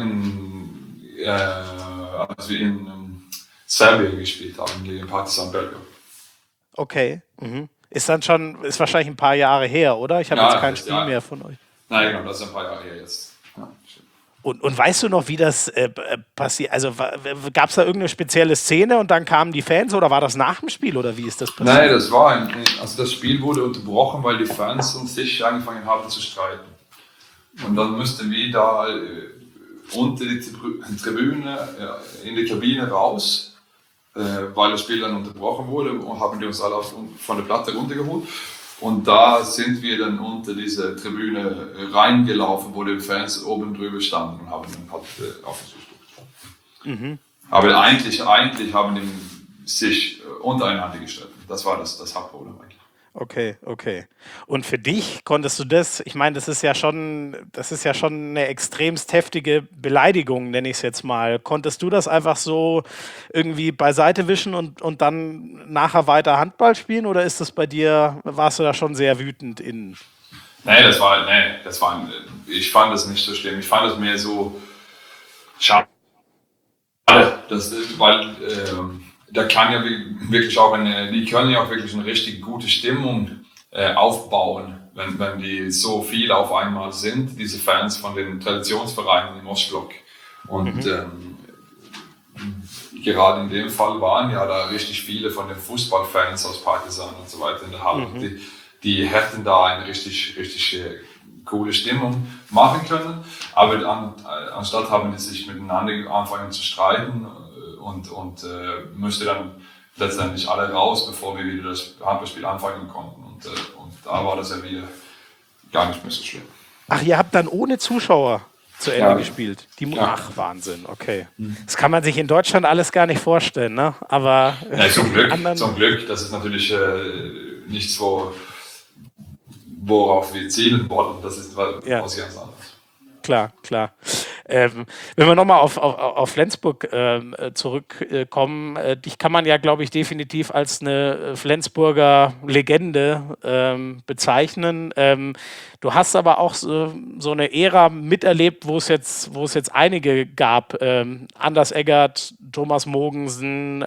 als wir in Serbien gespielt haben, gegen Partizan Belgrad. Okay. Ist wahrscheinlich ein paar Jahre her, oder? Ich habe jetzt kein Spiel mehr von euch. Nein, genau, das ist ein paar Jahre her jetzt. Ja, und weißt du noch, wie das passiert? Also gab es da irgendeine spezielle Szene und dann kamen die Fans oder war das nach dem Spiel oder wie ist das passiert? Nein, das Spiel wurde unterbrochen, weil die Fans und sich angefangen haben zu streiten. Und dann mussten wir da unter die Tribüne in die Kabine raus, weil das Spiel dann unterbrochen wurde und haben die uns alle von der Platte runtergeholt. Und da sind wir dann unter diese Tribüne reingelaufen, wo die Fans oben drüber standen und haben dann auf uns geguckt. Aber eigentlich haben die sich untereinander gestritten. Das war das Hauptproblem eigentlich. Okay, okay. Und für dich konntest du das, ich meine, das ist ja schon eine extremst heftige Beleidigung, nenne ich es jetzt mal. Konntest du das einfach so irgendwie beiseite wischen und dann nachher weiter Handball spielen oder ist das bei dir, warst du da schon sehr wütend in? Ich fand das nicht so schlimm. Ich fand es mehr so schade, weil da kann ja wirklich auch die können ja auch wirklich eine richtig gute Stimmung aufbauen, wenn die so viel auf einmal sind, diese Fans von den Traditionsvereinen im Ostblock. Und gerade in dem Fall waren ja da richtig viele von den Fußballfans aus Partisan und so weiter in der Halle. Die hätten da eine richtig coole Stimmung machen können, aber anstatt haben die sich miteinander anfangen zu streiten und müsste dann letztendlich alle raus, bevor wir wieder das Handballspiel anfangen konnten. Und da war das ja wieder gar nicht mehr so schlimm. Ach, ihr habt dann ohne Zuschauer zu Ende gespielt? Ja. Ach, Wahnsinn, okay. Das kann man sich in Deutschland alles gar nicht vorstellen, ne? Aber zum Glück, das ist natürlich nichts, worauf wir zielen wollen. Das ist was ganz anderes. Klar. Wenn wir nochmal auf Flensburg zurückkommen, dich kann man ja, glaube ich, definitiv als eine Flensburger Legende bezeichnen. Du hast aber auch so eine Ära miterlebt, wo es jetzt einige gab. Anders Eggert, Thomas Mogensen,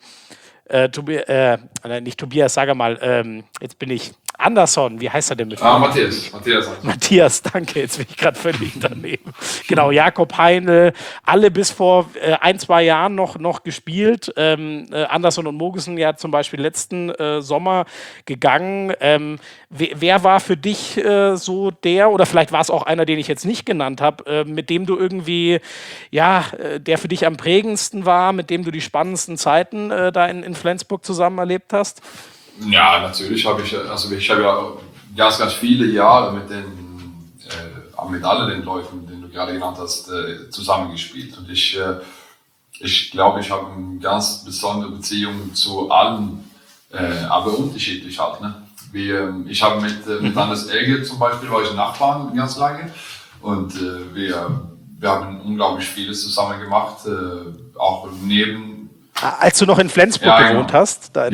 nicht Tobias, sage mal, jetzt bin ich Andersson, wie heißt er denn mit Matthias, danke, jetzt bin ich gerade völlig daneben. Genau, Jakob Heinl, alle bis vor 1-2 Jahren noch gespielt. Andersson und Mogensen ja zum Beispiel letzten Sommer gegangen. Wer war für dich so der, oder vielleicht war es auch einer, den ich jetzt nicht genannt habe, mit dem du irgendwie, der für dich am prägendsten war, mit dem du die spannendsten Zeiten da in Flensburg zusammen erlebt hast? Ja, natürlich habe ich ja ganz viele Jahre mit all den Leuten, den du gerade genannt hast, zusammengespielt. Und ich glaube, ich habe eine ganz besondere Beziehung zu allen, aber unterschiedlich halt. Ne? Ich habe mit Anders Egge zum Beispiel, war ich Nachbarn ganz lange. Und wir haben unglaublich vieles zusammen gemacht, auch neben. Als du noch in Flensburg gewohnt hast? Und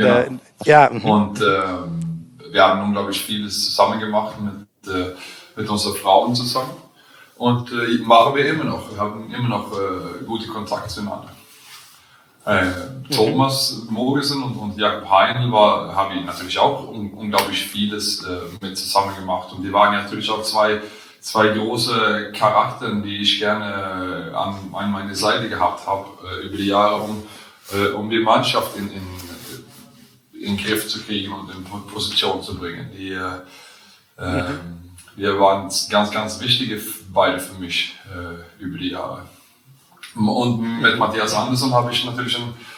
wir haben unglaublich vieles zusammen gemacht mit unseren Frauen zusammen. Und machen wir immer noch. Wir haben immer noch gute Kontakte zueinander. Thomas Mogensen und Jakob Heinl haben ich natürlich auch unglaublich vieles mit zusammen gemacht. Und die waren ja natürlich auch zwei große Charaktere, die ich gerne an meiner Seite gehabt habe über die Jahre, um die Mannschaft in den Griff zu kriegen und in Position zu bringen. Die waren ganz, ganz wichtige beide für mich über die Jahre. Und mit Matthias Andersson habe ich natürlich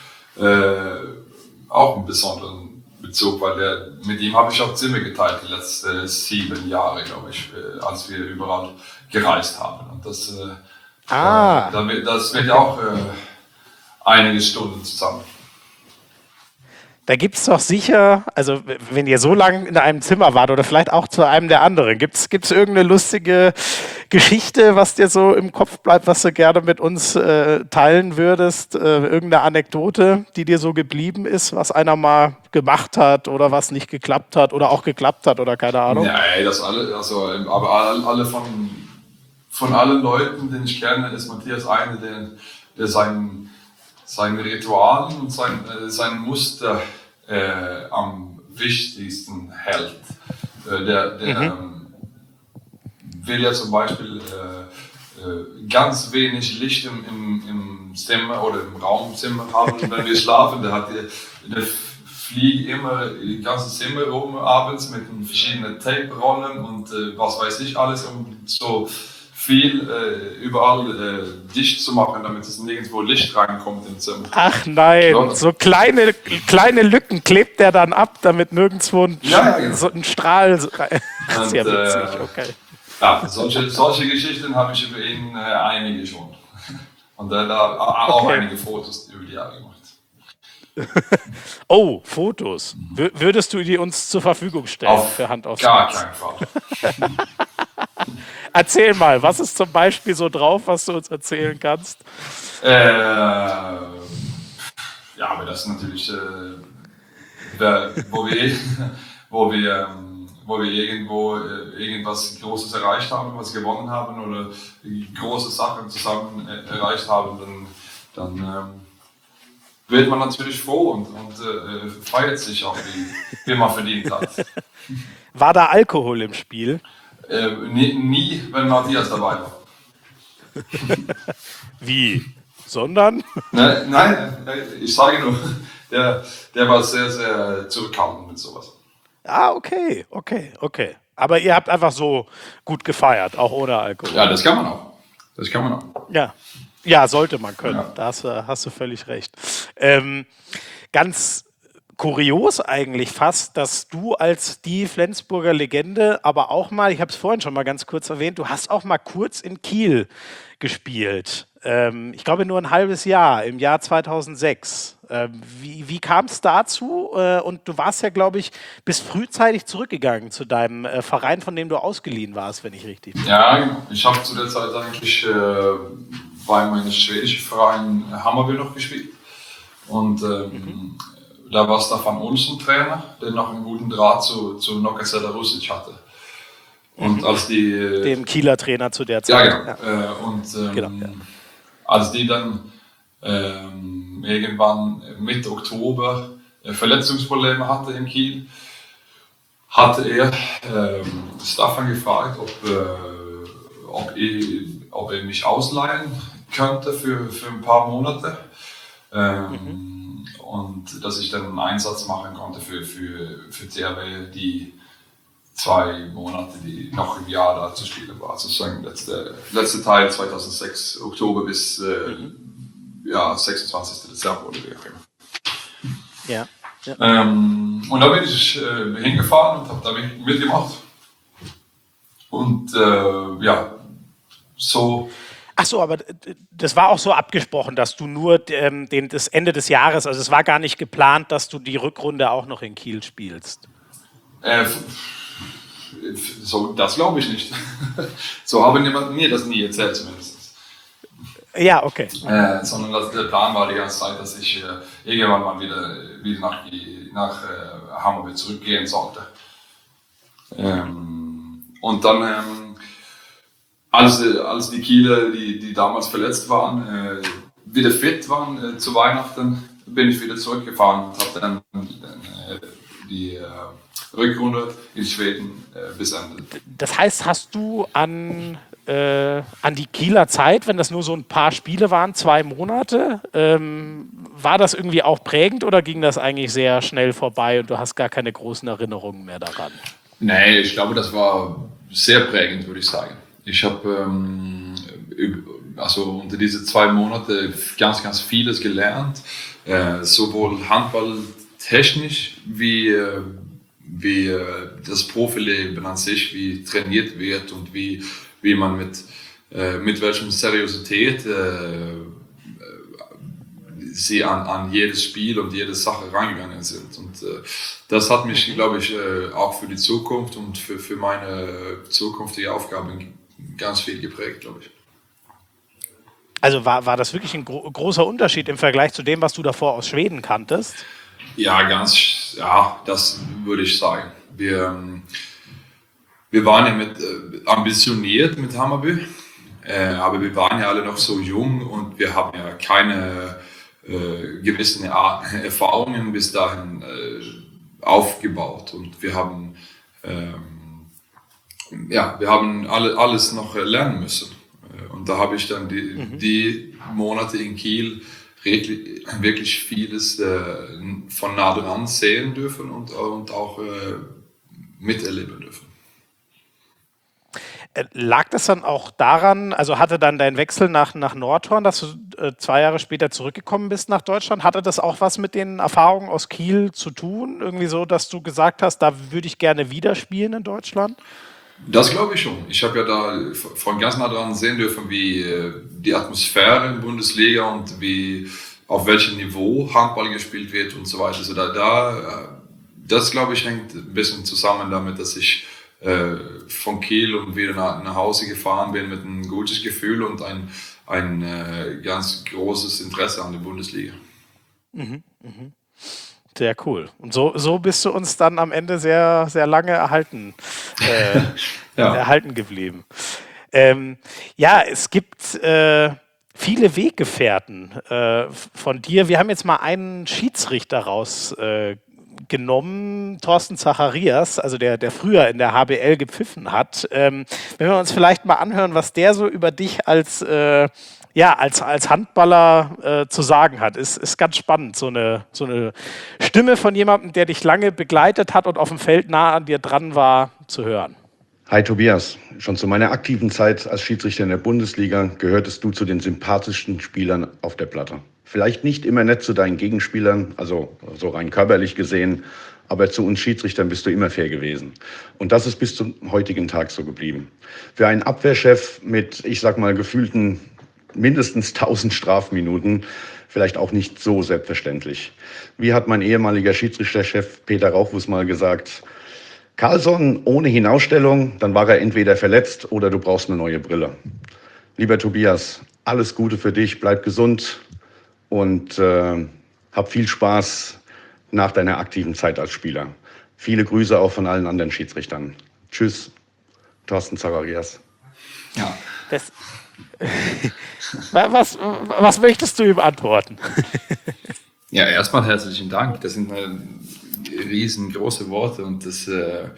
auch einen besonderen Bezug, weil mit ihm habe ich auch Zimmer geteilt die letzten 7 Jahre, glaube ich, als wir überall gereist haben. Und das wird ja auch einige Stunden zusammen. Da gibt es doch sicher, also wenn ihr so lange in einem Zimmer wart oder vielleicht auch zu einem der anderen, gibt's irgendeine lustige Geschichte, was dir so im Kopf bleibt, was du gerne mit uns teilen würdest? Irgendeine Anekdote, die dir so geblieben ist, was einer mal gemacht hat oder was nicht geklappt hat oder auch geklappt hat oder keine Ahnung? Nein, aber alle von allen Leuten, den ich kenne, ist Matthias einer, der sein Ritual und sein Muster am wichtigsten hält. Der will ja zum Beispiel ganz wenig Licht im Zimmer oder im Raumzimmer haben, wenn wir schlafen. Der fliegt immer das ganze Zimmer rum abends mit verschiedenen Tape-Rollen und was weiß ich alles, um so viel überall dicht zu machen, damit es nirgendwo Licht reinkommt im Zimmer. Ach nein, so kleine Lücken klebt der dann ab, damit nirgendwo so ein Strahl sehr witzig, okay. Ja, solche Geschichten habe ich über ihn einige schon. Und da auch einige Fotos über die Jahre gemacht. Oh, Fotos. Würdest du die uns zur Verfügung stellen Auf für Hand aufs gar Herz? keinen Fall. Erzähl mal, was ist zum Beispiel so drauf, was du uns erzählen kannst? Ja, aber das ist natürlich, wo wir, wo wir irgendwo irgendwas Großes erreicht haben, was gewonnen haben oder große Sachen zusammen erreicht haben, dann wird man natürlich froh und feiert sich auch, wie man verdient hat. War da Alkohol im Spiel? Nie, wenn Matthias dabei war. Wie? Sondern? Nein, ich sage nur, der war sehr, sehr zurückhaltend mit sowas. Ah, okay. Aber ihr habt einfach so gut gefeiert, auch ohne Alkohol. Ja, das kann man auch. Das kann man auch. Ja, sollte man können. Ja. Da hast du völlig recht. Ganz kurios eigentlich fast, dass du als die Flensburger Legende, aber auch mal, ich habe es vorhin schon mal ganz kurz erwähnt, du hast auch mal kurz in Kiel gespielt. Ich glaube nur ein halbes Jahr, im Jahr 2006. Wie kam es dazu? Und du warst ja, glaube ich, bis frühzeitig zurückgegangen zu deinem Verein, von dem du ausgeliehen warst, wenn ich richtig bin. Ja, genau. Ich habe zu der Zeit eigentlich bei meinem schwedischen Verein Hammarby noch gespielt. Und da war Staffan Olsson Trainer, der noch einen guten Draht zu Noka Selarusic hatte. Und als die... Dem Kieler Trainer zu der Ja, Zeit. genau. Genau. Als die dann irgendwann Mitte Oktober Verletzungsprobleme hatte in Kiel, hatte er Staffan gefragt, ob er mich ausleihen könnte für ein paar Monate. Und dass ich dann einen Einsatz machen konnte für THW, die 2 Monate, die noch im Jahr da zu spielen war. Also sozusagen letzte Teil 2006, Oktober bis 26. Dezember oder wie auch immer. Ja. Und da bin ich hingefahren und habe da mitgemacht. Und so. Ach so, aber das war auch so abgesprochen, dass du nur das Ende des Jahres, also es war gar nicht geplant, dass du die Rückrunde auch noch in Kiel spielst. So, das glaube ich nicht. So haben mir das nie erzählt zumindest. Ja, okay. Sondern der Plan war die ganze Zeit, dass ich irgendwann mal wieder nach Hammarby zurückgehen sollte. Und dann, als die Kieler, die damals verletzt waren, wieder fit waren zu Weihnachten, bin ich wieder zurückgefahren und habe dann die Rückrunde in Schweden beendet. Das heißt, hast du an die Kieler Zeit, wenn das nur so ein paar Spiele waren, 2 Monate, war das irgendwie auch prägend oder ging das eigentlich sehr schnell vorbei und du hast gar keine großen Erinnerungen mehr daran? Nee, ich glaube, das war sehr prägend, würde ich sagen. Ich habe unter diese 2 Monate ganz, ganz vieles gelernt, sowohl handballtechnisch wie das Profileben an sich, wie trainiert wird und wie man mit welcher Seriosität sie an jedes Spiel und jede Sache reingegangen sind. Und das hat mich, glaube ich, auch für die Zukunft und für meine zukünftige Aufgabe ganz viel geprägt, glaube ich. Also war das wirklich ein großer Unterschied im Vergleich zu dem, was du davor aus Schweden kanntest? Ja, das würde ich sagen. Wir waren ja ambitioniert mit Hammarby, aber wir waren ja alle noch so jung und wir haben ja keine gewissen Erfahrungen bis dahin aufgebaut. Und wir haben alles noch lernen müssen. Und da habe ich dann die Monate in Kiel wirklich vieles von nah dran sehen dürfen und auch miterleben dürfen. Lag das dann auch daran, also hatte dann dein Wechsel nach Nordhorn, dass du 2 Jahre später zurückgekommen bist nach Deutschland, hatte das auch was mit den Erfahrungen aus Kiel zu tun? Irgendwie so, dass du gesagt hast, da würde ich gerne wieder spielen in Deutschland? Das glaube ich schon. Ich habe ja da von ganz nah dran sehen dürfen, wie die Atmosphäre in der Bundesliga und wie auf welchem Niveau Handball gespielt wird und so weiter. Also das glaube ich hängt ein bisschen zusammen damit, dass ich von Kiel und wieder nach Hause gefahren bin mit einem gutes Gefühl und ein ganz großes Interesse an der Bundesliga. Sehr cool. Und so bist du uns dann am Ende sehr, sehr lange erhalten geblieben. Ja, es gibt viele Weggefährten von dir. Wir haben jetzt mal einen Schiedsrichter rausgenommen, Thorsten Zacharias, also der früher in der HBL gepfiffen hat. Wenn wir uns vielleicht mal anhören, was der so über dich als Handballer zu sagen hat, ist ganz spannend. So eine Stimme von jemandem, der dich lange begleitet hat und auf dem Feld nah an dir dran war, zu hören. Hi Tobias, schon zu meiner aktiven Zeit als Schiedsrichter in der Bundesliga gehörtest du zu den sympathischsten Spielern auf der Platte. Vielleicht nicht immer nett zu deinen Gegenspielern, also so rein körperlich gesehen, aber zu uns Schiedsrichtern bist du immer fair gewesen. Und das ist bis zum heutigen Tag so geblieben. Für einen Abwehrchef mit, ich sag mal, gefühlten mindestens 1000 Strafminuten, vielleicht auch nicht so selbstverständlich. Wie hat mein ehemaliger Schiedsrichterchef Peter Rauchfuß mal gesagt: Karlsson ohne Hinausstellung, dann war er entweder verletzt oder du brauchst eine neue Brille. Lieber Tobias, alles Gute für dich, bleib gesund und hab viel Spaß nach deiner aktiven Zeit als Spieler. Viele Grüße auch von allen anderen Schiedsrichtern. Tschüss, Thorsten Zacharias. Ja. Was möchtest du ihm antworten? Ja, erstmal herzlichen Dank. Das sind riesengroße Worte und das,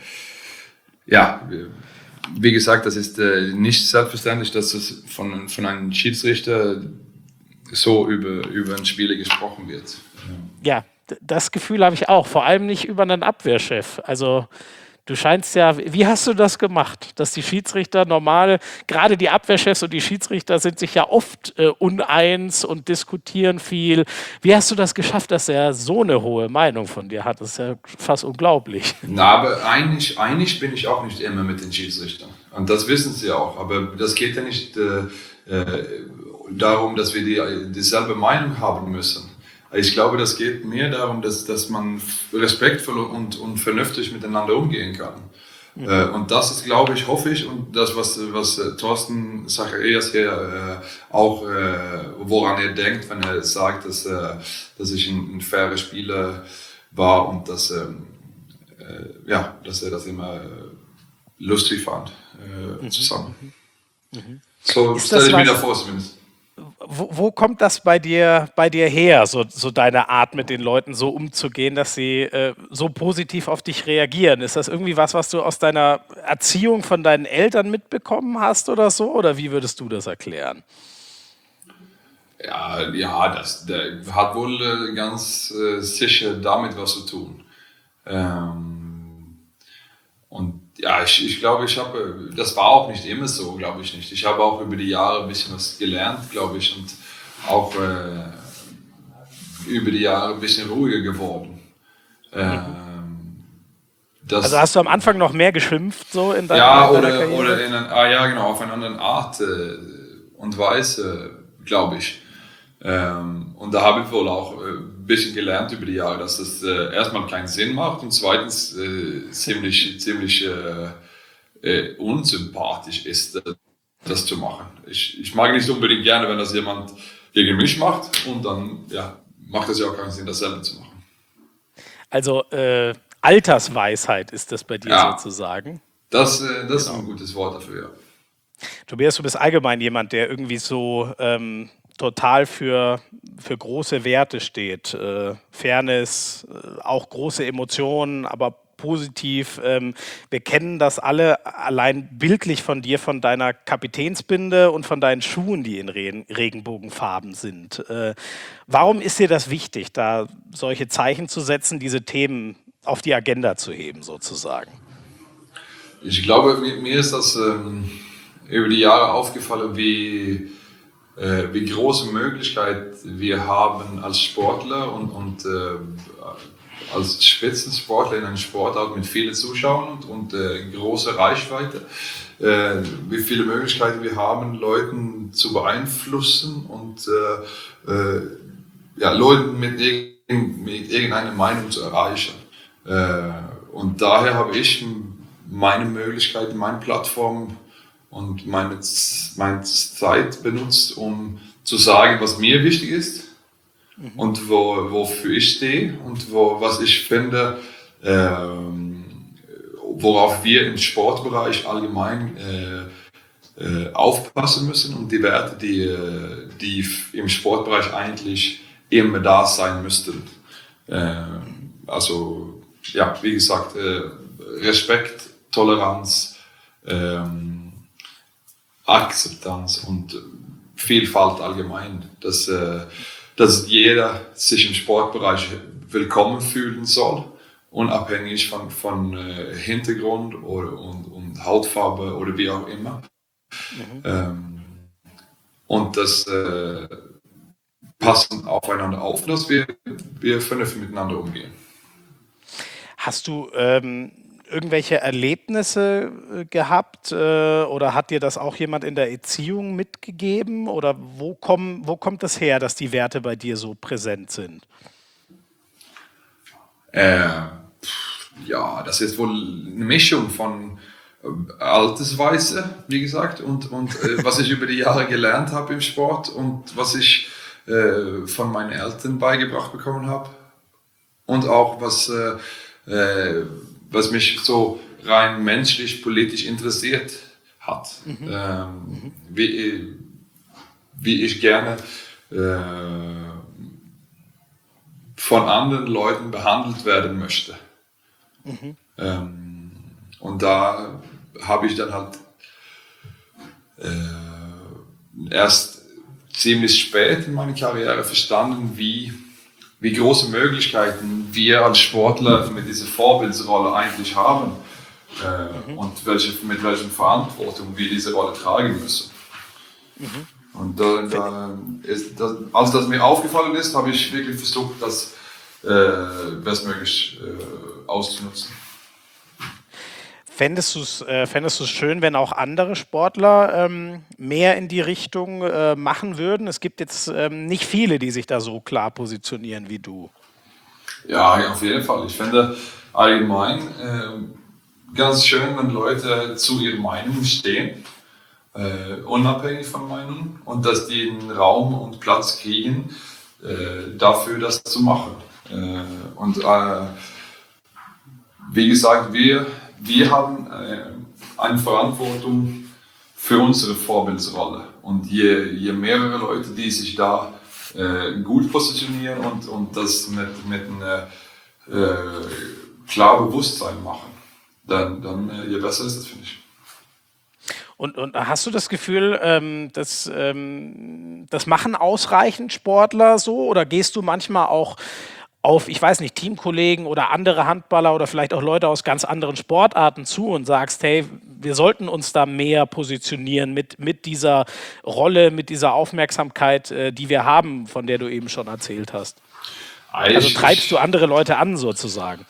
wie gesagt, das ist nicht selbstverständlich, dass es von einem Schiedsrichter so über einen Spieler gesprochen wird. Ja, das Gefühl habe ich auch, vor allem nicht über einen Abwehrchef. Also du scheinst ja, wie hast du das gemacht, dass die Schiedsrichter gerade die Abwehrchefs und die Schiedsrichter sind sich ja oft uneins und diskutieren viel. Wie hast du das geschafft, dass er so eine hohe Meinung von dir hat? Das ist ja fast unglaublich. Na, aber einig bin ich auch nicht immer mit den Schiedsrichtern. Und das wissen sie auch. Aber das geht ja nicht darum, dass wir dieselbe Meinung haben müssen. Ich glaube, das geht mehr darum, dass man respektvoll und vernünftig miteinander umgehen kann. Und das ist, glaube ich, hoffe ich, und das, was Thorsten Zacharias hier auch, woran er denkt, wenn er sagt, dass ich ein fairer Spieler war und dass er das immer lustig fand, zusammen. So stelle ich mir das vor, zumindest. Wo kommt das bei dir her, so deine Art mit den Leuten so umzugehen, dass sie so positiv auf dich reagieren? Ist das irgendwie was du aus deiner Erziehung von deinen Eltern mitbekommen hast oder so? Oder wie würdest du das erklären? Ja, das hat wohl ganz sicher damit was zu tun. Und ja, ich glaube, das war auch nicht immer so, glaube ich nicht. Ich habe auch über die Jahre ein bisschen was gelernt, glaube ich, und auch über die Jahre ein bisschen ruhiger geworden. Also hast du am Anfang noch mehr geschimpft so in deiner Karriere? Oder auf eine andere Art und Weise, glaube ich. Und da habe ich wohl auch ein bisschen gelernt über die Jahre, dass das erstmal keinen Sinn macht und zweitens ziemlich unsympathisch ist, das zu machen. Ich mag nicht unbedingt gerne, wenn das jemand gegen mich macht und dann macht es ja auch keinen Sinn, dasselbe zu machen. Also Altersweisheit ist das bei dir sozusagen? Das ist ein gutes Wort dafür, ja. Tobias, du bist allgemein jemand, der irgendwie so total für große Werte steht. Fairness, auch große Emotionen, aber positiv. Wir kennen das alle allein bildlich von dir, von deiner Kapitänsbinde und von deinen Schuhen, die in Regenbogenfarben sind. Warum ist dir das wichtig, da solche Zeichen zu setzen, diese Themen auf die Agenda zu heben, sozusagen? Ich glaube, mir ist das über die Jahre aufgefallen, wie große Möglichkeit wir haben als Sportler und als Spitzensportler in einem Sportart mit vielen Zuschauern und großer Reichweite, wie viele Möglichkeiten wir haben, Leuten zu beeinflussen und Leuten mit irgendeiner Meinung zu erreichen. Und daher habe ich meine Möglichkeiten, meine Plattform und meine Zeit benutzt, um zu sagen, was mir wichtig ist und wofür ich stehe und was ich finde, worauf wir im Sportbereich allgemein aufpassen müssen und die Werte, die im Sportbereich eigentlich immer da sein müssten. Also, ja, wie gesagt, Respekt, Toleranz, Akzeptanz und Vielfalt allgemein. Dass jeder sich im Sportbereich willkommen fühlen soll, unabhängig von Hintergrund und Hautfarbe oder wie auch immer. Und das passen aufeinander auf, dass wir vernünftig miteinander umgehen. Hast du irgendwelche Erlebnisse gehabt oder hat dir das auch jemand in der Erziehung mitgegeben? Oder wo kommt das her, dass die Werte bei dir so präsent sind? Ja, das ist wohl eine Mischung von Altersweise, wie gesagt, und was ich über die Jahre gelernt habe im Sport und was ich von meinen Eltern beigebracht bekommen habe und auch was mich so rein menschlich, politisch interessiert hat. Wie ich gerne von anderen Leuten behandelt werden möchte. Und da habe ich dann halt erst ziemlich spät in meiner Karriere verstanden, wie große Möglichkeiten wir als Sportler mit dieser Vorbildsrolle eigentlich haben und mit welcher Verantwortung wir diese Rolle tragen müssen. Und als das mir aufgefallen ist, habe ich wirklich versucht, das bestmöglich auszunutzen. Fändest du es schön, wenn auch andere Sportler mehr in die Richtung machen würden? Es gibt jetzt nicht viele, die sich da so klar positionieren wie du. Ja, auf jeden Fall. Ich finde allgemein ganz schön, wenn Leute zu ihrer Meinung stehen, unabhängig von Meinung, und dass die einen Raum und Platz kriegen, dafür das zu machen. Wie gesagt, wir haben eine Verantwortung für unsere Vorbildsrolle. Und je mehrere Leute, die sich da gut positionieren und das mit einem klaren Bewusstsein machen, dann je besser ist das, finde ich. Und hast du das Gefühl, das machen ausreichend Sportler so? Oder gehst du manchmal auch auf, ich weiß nicht, Teamkollegen oder andere Handballer oder vielleicht auch Leute aus ganz anderen Sportarten zu und sagst, hey, wir sollten uns da mehr positionieren mit dieser Rolle, mit dieser Aufmerksamkeit, die wir haben, von der du eben schon erzählt hast? Also treibst du andere Leute an, sozusagen?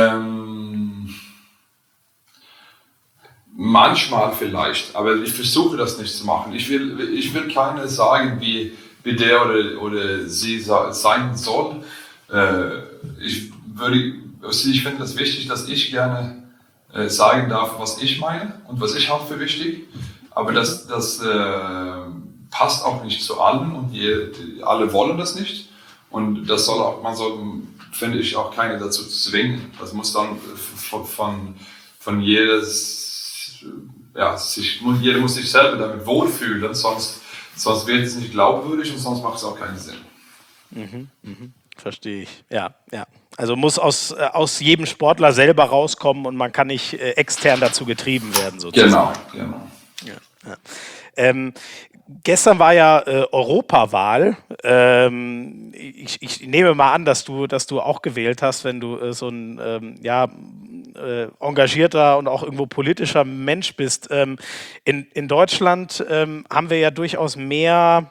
Manchmal vielleicht, aber ich versuche das nicht zu machen. Ich will keine sagen, wie der oder sie sein soll. Ich finde das wichtig, dass ich gerne sagen darf, was ich meine und was ich halte für wichtig. Aber das passt auch nicht zu allen und alle wollen das nicht. Und man soll, finde ich, auch keine dazu zwingen. Das muss dann von jedes. Ja, jeder muss sich selber damit wohlfühlen, sonst wird es nicht glaubwürdig und sonst macht es auch keinen Sinn. Verstehe ich, ja. Also muss aus jedem Sportler selber rauskommen und man kann nicht extern dazu getrieben werden, sozusagen. Genau. Ja. Gestern war ja Europawahl. Ich nehme mal an, dass du auch gewählt hast, wenn du so ein engagierter und auch irgendwo politischer Mensch bist. In Deutschland haben wir ja durchaus mehr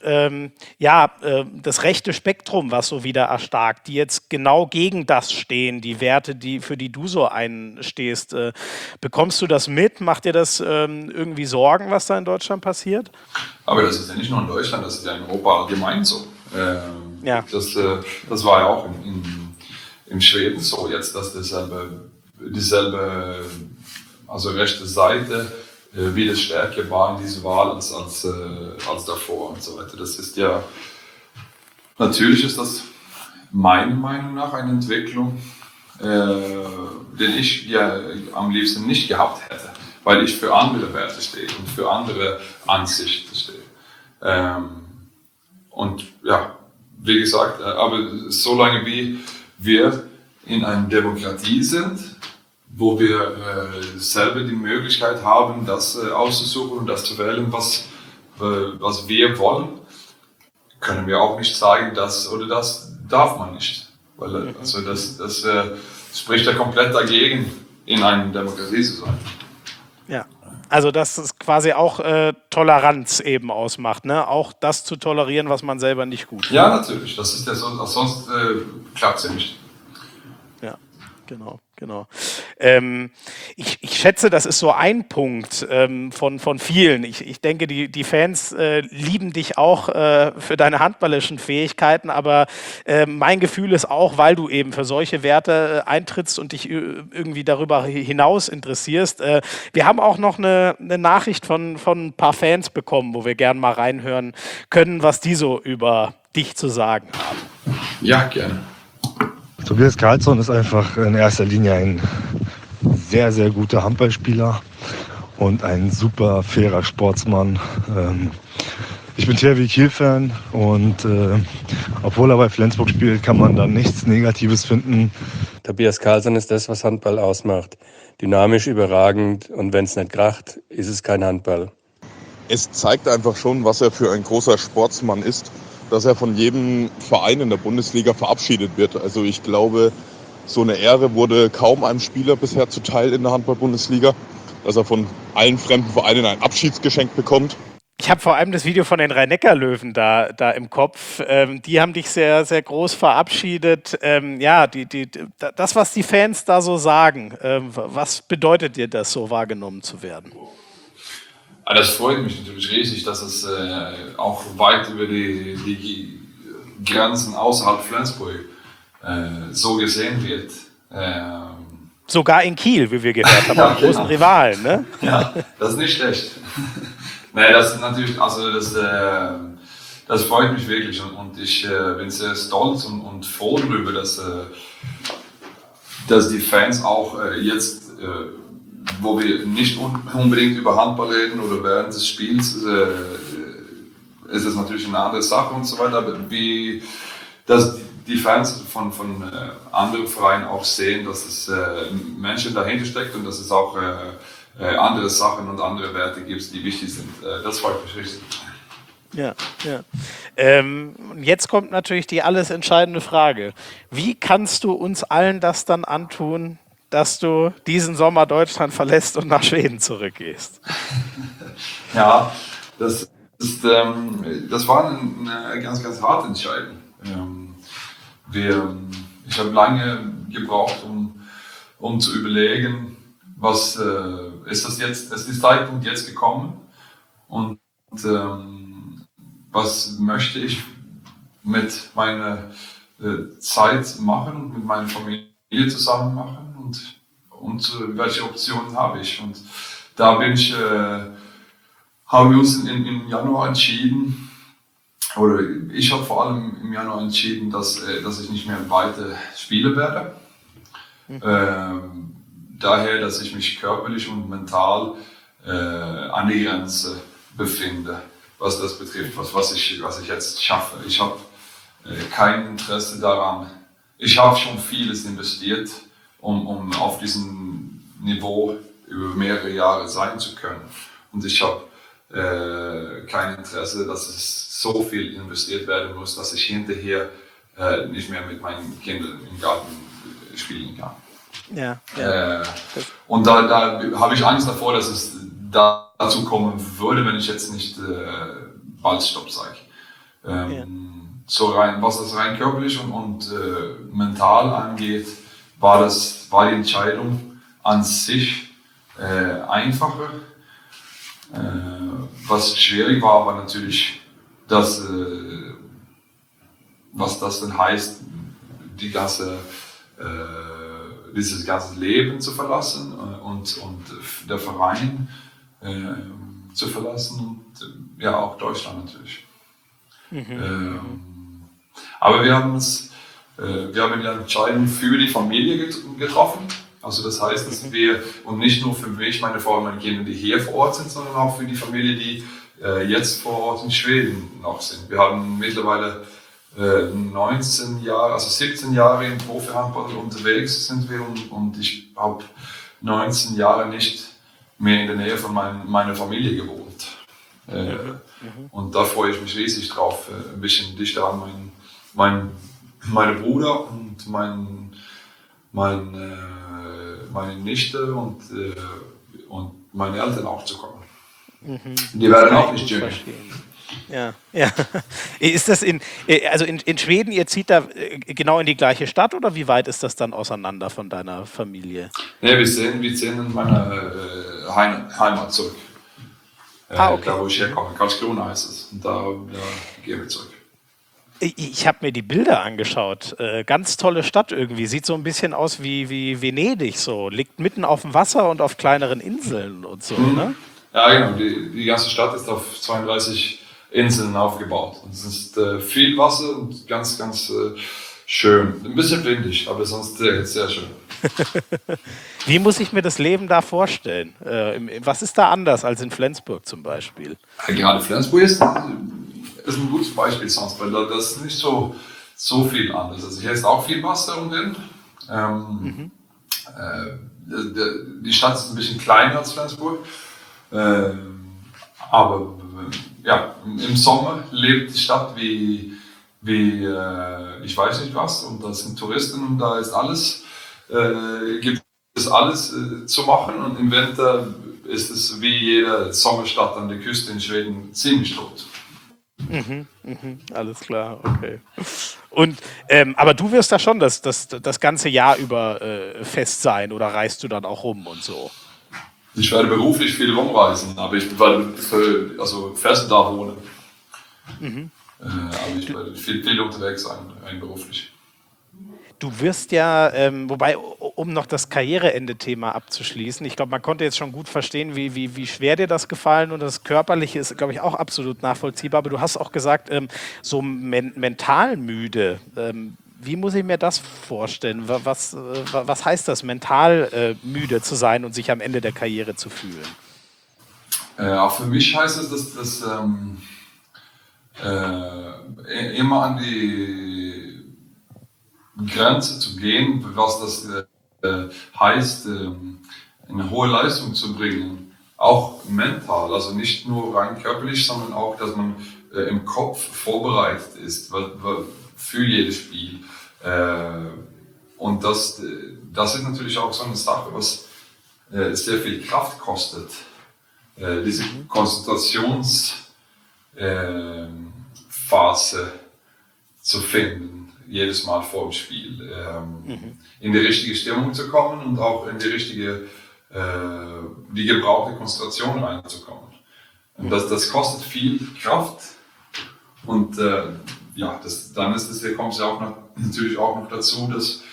das rechte Spektrum, was so wieder erstarkt, die jetzt genau gegen das stehen, die Werte, für die du so einstehst. Bekommst du das mit? Macht dir das irgendwie Sorgen, was da in Deutschland passiert? Aber das ist ja nicht nur in Deutschland, das ist ja in Europa allgemein so. Ja. Das war ja auch in Schweden so jetzt, dass dieselbe also rechte Seite wieder stärker war in dieser Wahl als davor und so weiter. Das ist ja, natürlich ist das meiner Meinung nach eine Entwicklung, den ich ja am liebsten nicht gehabt hätte, weil ich für andere Werte stehe und für andere Ansichten stehe. Und ja, wie gesagt, aber solange wie wir in einer Demokratie sind, wo wir selber die Möglichkeit haben, das auszusuchen und das zu wählen, was wir wollen, können wir auch nicht sagen, das oder das darf man nicht. Weil also das spricht ja komplett dagegen, in einer Demokratie zu sein. Ja. Also dass es quasi auch Toleranz eben ausmacht, ne? Auch das zu tolerieren, was man selber nicht gut findet. Ja, natürlich. Das ist ja so, sonst klappt es ja nicht. Ja, genau. Ich schätze, das ist so ein Punkt von vielen. Ich denke, die Fans lieben dich auch für deine handballerischen Fähigkeiten, aber mein Gefühl ist auch, weil du eben für solche Werte eintrittst und dich irgendwie darüber hinaus interessierst. Wir haben auch noch eine Nachricht von ein paar Fans bekommen, wo wir gerne mal reinhören können, was die so über dich zu sagen haben. Ja, gerne. Tobias Karlsson ist einfach in erster Linie ein sehr, sehr guter Handballspieler und ein super fairer Sportsmann. Ich bin THW Kiel-Fan und obwohl er bei Flensburg spielt, kann man da nichts Negatives finden. Tobias Karlsson ist das, was Handball ausmacht. Dynamisch, überragend und wenn es nicht kracht, ist es kein Handball. Es zeigt einfach schon, was er für ein großer Sportsmann ist, dass er von jedem Verein in der Bundesliga verabschiedet wird. Also ich glaube, so eine Ehre wurde kaum einem Spieler bisher zuteil in der Handball-Bundesliga, dass er von allen fremden Vereinen ein Abschiedsgeschenk bekommt. Ich habe vor allem das Video von den Rhein-Neckar-Löwen da im Kopf. Die haben dich sehr, sehr groß verabschiedet. Das, was die Fans da so sagen, was bedeutet dir das, so wahrgenommen zu werden? Das freut mich natürlich riesig, dass es auch weit über die Grenzen außerhalb Flensburg so gesehen wird. Sogar in Kiel, wie wir gehört haben, am großen Rivalen, ne? Ja, das ist nicht schlecht. Nee, das ist natürlich, also das freut mich wirklich und ich bin sehr stolz und froh darüber, dass die Fans auch jetzt wo wir nicht unbedingt über Handball reden oder während des Spiels, ist es natürlich eine andere Sache und so weiter, aber dass die Fans von anderen Vereinen auch sehen, dass es Menschen dahinter steckt und dass es auch andere Sachen und andere Werte gibt, die wichtig sind. Das freut mich richtig. Ja. Jetzt kommt natürlich die alles entscheidende Frage. Wie kannst du uns allen das dann antun, dass du diesen Sommer Deutschland verlässt und nach Schweden zurückgehst? Ja, das war eine ganz, ganz harte Entscheidung. Ich habe lange gebraucht, um zu überlegen, was ist die Zeitpunkt jetzt gekommen und was möchte ich mit meiner Zeit machen und mit meiner Familie zusammen machen und welche Optionen habe ich. Und da haben wir uns im Januar entschieden, oder ich habe vor allem im Januar entschieden, dass ich nicht mehr weiter spielen werde. Daher, dass ich mich körperlich und mental an die Grenze befinde, was das betrifft, was ich jetzt schaffe. Ich habe kein Interesse daran. Ich habe schon vieles investiert, um auf diesem Niveau über mehrere Jahre sein zu können. Und ich habe kein Interesse, dass es so viel investiert werden muss, dass ich hinterher nicht mehr mit meinen Kindern im Garten spielen kann. Ja. Und da habe ich Angst davor, dass es dazu kommen würde, wenn ich jetzt nicht bald Stopp sage. Was das rein körperlich und mental angeht, war die Entscheidung an sich einfacher. Was schwierig war, war natürlich, dass was das denn heißt, dieses ganze Leben zu verlassen und der Verein zu verlassen und ja auch Deutschland natürlich. Aber wir haben die Entscheidung für die Familie getroffen. Also das heißt, dass wir, und nicht nur für mich, meine Frau und meine Kinder, die hier vor Ort sind, sondern auch für die Familie, die jetzt vor Ort in Schweden noch sind. Wir haben mittlerweile 17 Jahre im Profi-Handball unterwegs sind wir und ich habe 19 Jahre nicht mehr in der Nähe von meiner Familie gewohnt. Und da freue ich mich riesig drauf, ein bisschen dichter an meine Bruder und meine Nichte und meine Eltern auch zu kommen. Die werden auch nicht jünger. Ja, ja. Ist das in Schweden, ihr zieht da genau in die gleiche Stadt oder wie weit ist das dann auseinander von deiner Familie? Nee, wir ziehen in meine Heimat zurück. Okay. Da wo ich herkomme, Karlskrona heißt es. Und da gehen wir zurück. Ich habe mir die Bilder angeschaut. Ganz tolle Stadt irgendwie. Sieht so ein bisschen aus wie Venedig so. Liegt mitten auf dem Wasser und auf kleineren Inseln und so, ne? Ja, genau. Die ganze Stadt ist auf 32 Inseln aufgebaut. Und es ist viel Wasser und ganz, ganz schön. Ein bisschen windig, aber sonst sehr schön. Wie muss ich mir das Leben da vorstellen? Was ist da anders als in Flensburg zum Beispiel? Ja, gerade Flensburg ist ein gutes Beispiel sonst, weil das ist nicht so viel anders. Also hier ist auch viel Wasser unten. Die Stadt ist ein bisschen kleiner als Flensburg. Aber ja, im Sommer lebt die Stadt wie ich weiß nicht was, und da sind Touristen und da ist alles, gibt es alles zu machen, und im Winter ist es wie jede Sommerstadt an der Küste in Schweden ziemlich tot. Alles klar, okay. Und aber du wirst da schon das ganze Jahr über fest sein oder reist du dann auch rum und so? Ich werde beruflich viel rumreisen, aber ich werde fest da wohnen. Aber ich werde viel unterwegs sein, rein beruflich. Du wirst ja, wobei, um noch das Karriereende-Thema abzuschließen, ich glaube, man konnte jetzt schon gut verstehen, wie schwer dir das gefallen, und das Körperliche ist, glaube ich, auch absolut nachvollziehbar, aber du hast auch gesagt, so mental müde. Wie muss ich mir das vorstellen? Was heißt das, mental müde zu sein und sich am Ende der Karriere zu fühlen? Auch für mich heißt es, dass immer an die Grenze zu gehen, was das heißt, eine hohe Leistung zu bringen, auch mental, also nicht nur rein körperlich, sondern auch, dass man im Kopf vorbereitet ist für jedes Spiel. Und das ist natürlich auch so eine Sache, was sehr viel Kraft kostet, diese Konzentrationsphase zu finden, jedes Mal vor dem Spiel, in die richtige Stimmung zu kommen und auch in die gebrauchte Konzentration reinzukommen. Und das kostet viel Kraft, und kommt es ja natürlich auch noch dazu, dass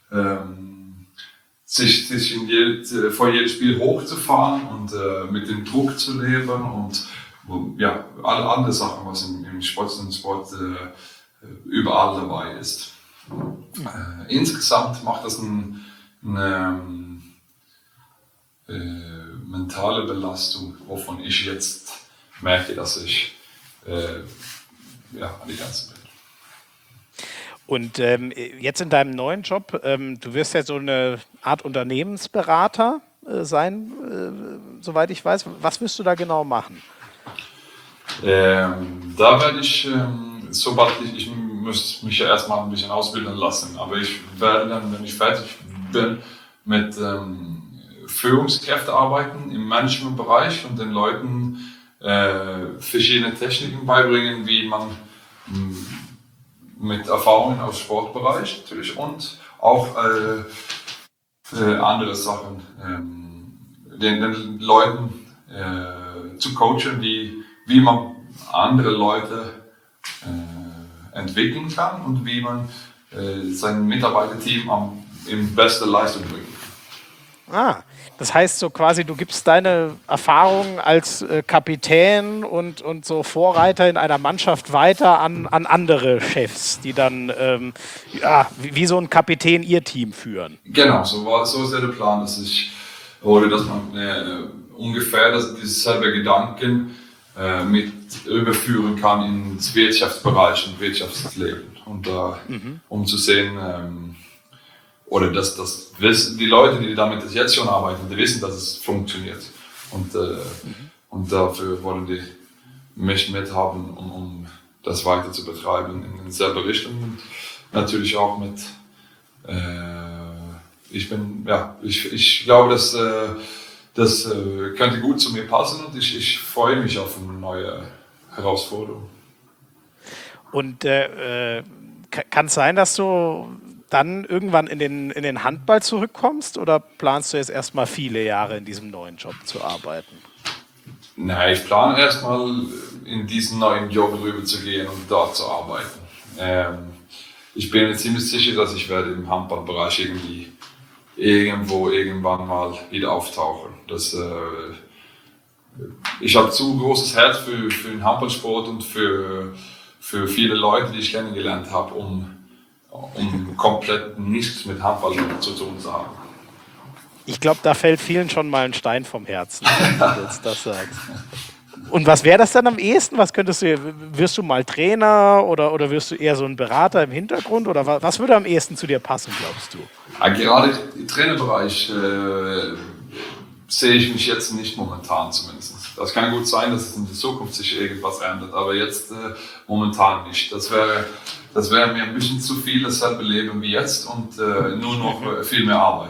sich vor jedem Spiel hochzufahren und mit dem Druck zu leben und alle anderen Sachen, was im Sport überall dabei ist. Insgesamt macht das eine mentale Belastung, wovon ich jetzt merke, dass ich an die Grenze bin. Und jetzt in deinem neuen Job, du wirst ja so eine Art Unternehmensberater sein, soweit ich weiß. Was wirst du da genau machen? Da werde ich, ich müsste mich ja erstmal ein bisschen ausbilden lassen, aber ich werde dann, wenn ich fertig bin, mit Führungskräften arbeiten im Managementbereich und den Leuten verschiedene Techniken beibringen, wie man mit Erfahrungen aus Sportbereich natürlich und auch andere Sachen den Leuten zu coachen, wie man andere Leute entwickeln kann und wie man sein Mitarbeiterteam in beste Leistung bringt. Das heißt so quasi, du gibst deine Erfahrungen als Kapitän und so Vorreiter in einer Mannschaft weiter an andere Chefs, die dann wie so ein Kapitän ihr Team führen. Genau, so ist ja der Plan, dass man ungefähr dieselbe Gedanken mit überführen kann ins Wirtschaftsbereich und Wirtschaftsleben. Und um zu sehen, oder dass die Leute, die damit jetzt schon arbeiten, die wissen, dass es funktioniert. Und dafür wollen die mich mithaben, um das weiter zu betreiben in dieselbe Richtung. Und natürlich auch mit, ich glaube, das könnte gut zu mir passen und ich freue mich auf eine neue Herausforderung. Und kann es sein, dass du dann irgendwann in den Handball zurückkommst oder planst du jetzt erstmal viele Jahre in diesem neuen Job zu arbeiten? Nein, ich plane erstmal in diesen neuen Job rüber zu gehen und dort zu arbeiten. Ich bin mir ziemlich sicher, dass ich werde im Handballbereich irgendwann mal wieder auftauchen. Ich habe zu großes Herz für den Handballsport und für viele Leute, die ich kennengelernt habe, um komplett nichts mit Handball zu tun zu haben. Ich glaube, da fällt vielen schon mal ein Stein vom Herzen, wenn du jetzt das sagst. Und was wäre das dann am ehesten? Wirst du mal Trainer oder wirst du eher so ein Berater im Hintergrund? Oder was würde am ehesten zu dir passen, glaubst du? Gerade im Trainerbereich sehe ich mich jetzt nicht momentan zumindest. Das kann gut sein, dass es in der Zukunft sich irgendwas ändert, aber jetzt momentan nicht. Das wäre mir ein bisschen zu viel, dasselbe Leben wie jetzt und nur noch viel mehr Arbeit.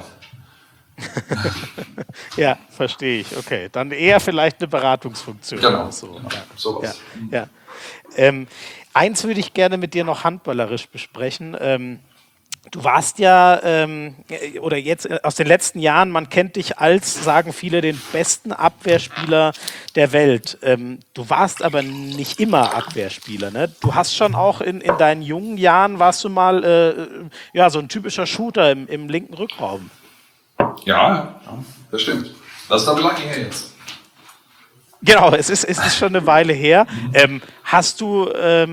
Ja, verstehe ich. Okay, dann eher vielleicht eine Beratungsfunktion. Genau, sowas. Ja. Eins würde ich gerne mit dir noch handballerisch besprechen. Du warst ja, oder jetzt aus den letzten Jahren, man kennt dich als, sagen viele, den besten Abwehrspieler der Welt. Du warst aber nicht immer Abwehrspieler, ne? Du hast schon auch in deinen jungen Jahren, warst du mal so ein typischer Shooter im linken Rückraum. Ja, das stimmt. Das ist aber lange her jetzt. Genau, es ist schon eine Weile her. Hast du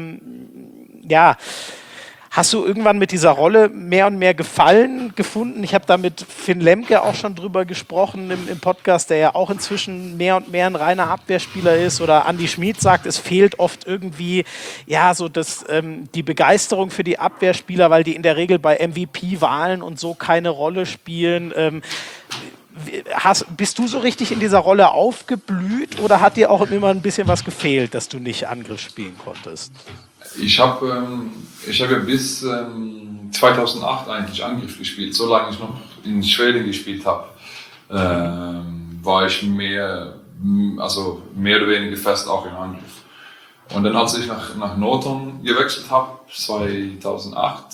irgendwann mit dieser Rolle mehr und mehr Gefallen gefunden? Ich habe da mit Finn Lemke auch schon drüber gesprochen im Podcast, der ja auch inzwischen mehr und mehr ein reiner Abwehrspieler ist. Oder Andi Schmid sagt, es fehlt oft irgendwie die Begeisterung für die Abwehrspieler, weil die in der Regel bei MVP-Wahlen und so keine Rolle spielen. Bist du so richtig in dieser Rolle aufgeblüht oder hat dir auch immer ein bisschen was gefehlt, dass du nicht Angriff spielen konntest? Ich habe ja bis 2008 eigentlich Angriff gespielt. Solange ich noch in Schweden gespielt habe, war ich mehr oder weniger fest auch im Angriff. Und dann, als ich nach Norton gewechselt habe, 2008,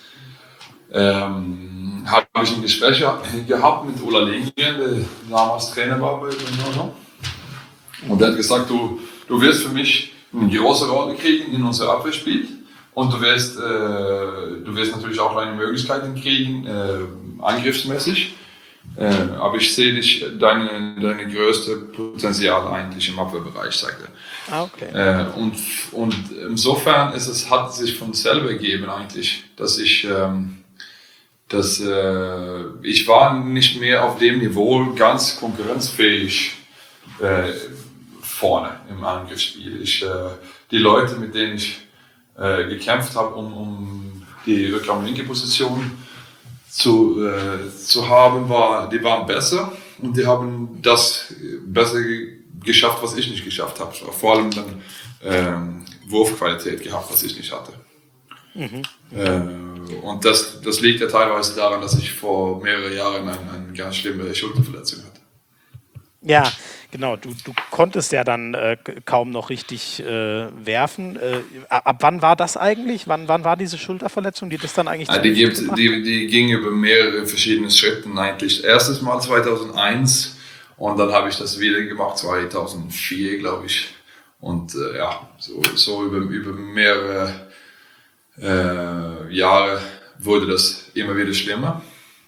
habe ich ein Gespräch gehabt mit Ulla Lindgren, der damals Trainer war bei Norton. Und der hat gesagt, du wirst für mich eine große Rolle kriegen in unser Abwehrspiel und du wirst natürlich auch deine Möglichkeiten kriegen, angriffsmäßig. Aber ich sehe deine größte Potenzial eigentlich im Abwehrbereich, sagt er. Okay. Und insofern hat es sich von selber ergeben eigentlich, dass ich war nicht mehr auf dem Niveau ganz konkurrenzfähig vorne im Angriffsspiel. Die Leute, mit denen ich gekämpft habe, um die Rückraum-linke Position zu haben, die waren besser und die haben das besser geschafft, was ich nicht geschafft habe. Vor allem dann Wurfqualität gehabt, was ich nicht hatte. Und das liegt ja teilweise daran, dass ich vor mehreren Jahren eine ganz schlimme Schulterverletzung hatte. Ja, genau. Du konntest ja dann kaum noch richtig werfen. Ab wann war das eigentlich? Wann war diese Schulterverletzung, die das dann eigentlich die ging über mehrere verschiedene Schritte eigentlich. Erstes Mal 2001 und dann habe ich das wieder gemacht, 2004, glaube ich. Und so über mehrere Jahre wurde das immer wieder schlimmer.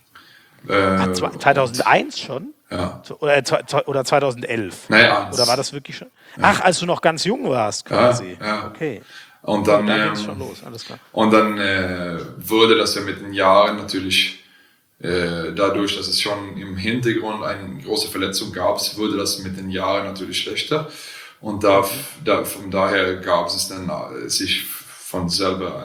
2001 schon? Ja. Oder 2011? Naja, Oder war das wirklich schon? Ach, als du noch ganz jung warst, quasi. Ja. Okay. Und dann, da ging es schon los, alles klar. Und dann wurde das ja mit den Jahren natürlich, dadurch, dass es schon im Hintergrund eine große Verletzung gab, wurde das mit den Jahren natürlich schlechter. Und von daher gab es dann sich von selber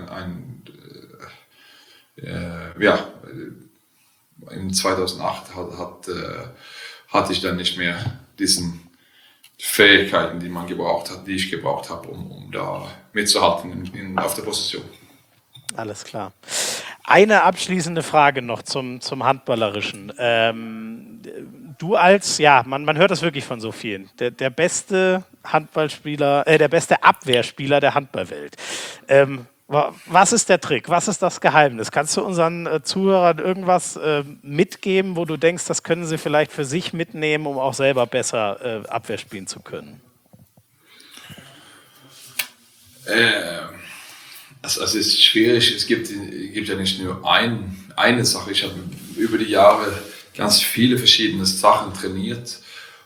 in 2008 hatte ich dann nicht mehr diesen Fähigkeiten, die ich gebraucht habe, um da mitzuhalten auf der Position. Alles klar. Eine abschließende Frage noch zum Handballerischen. Du man hört das wirklich von so vielen, der beste Handballspieler, der beste Abwehrspieler der Handballwelt. Was ist der Trick? Was ist das Geheimnis? Kannst du unseren Zuhörern irgendwas mitgeben, wo du denkst, das können sie vielleicht für sich mitnehmen, um auch selber besser Abwehr spielen zu können? Es ist schwierig. Es gibt ja nicht nur eine Sache. Ich habe über die Jahre ganz viele verschiedene Sachen trainiert.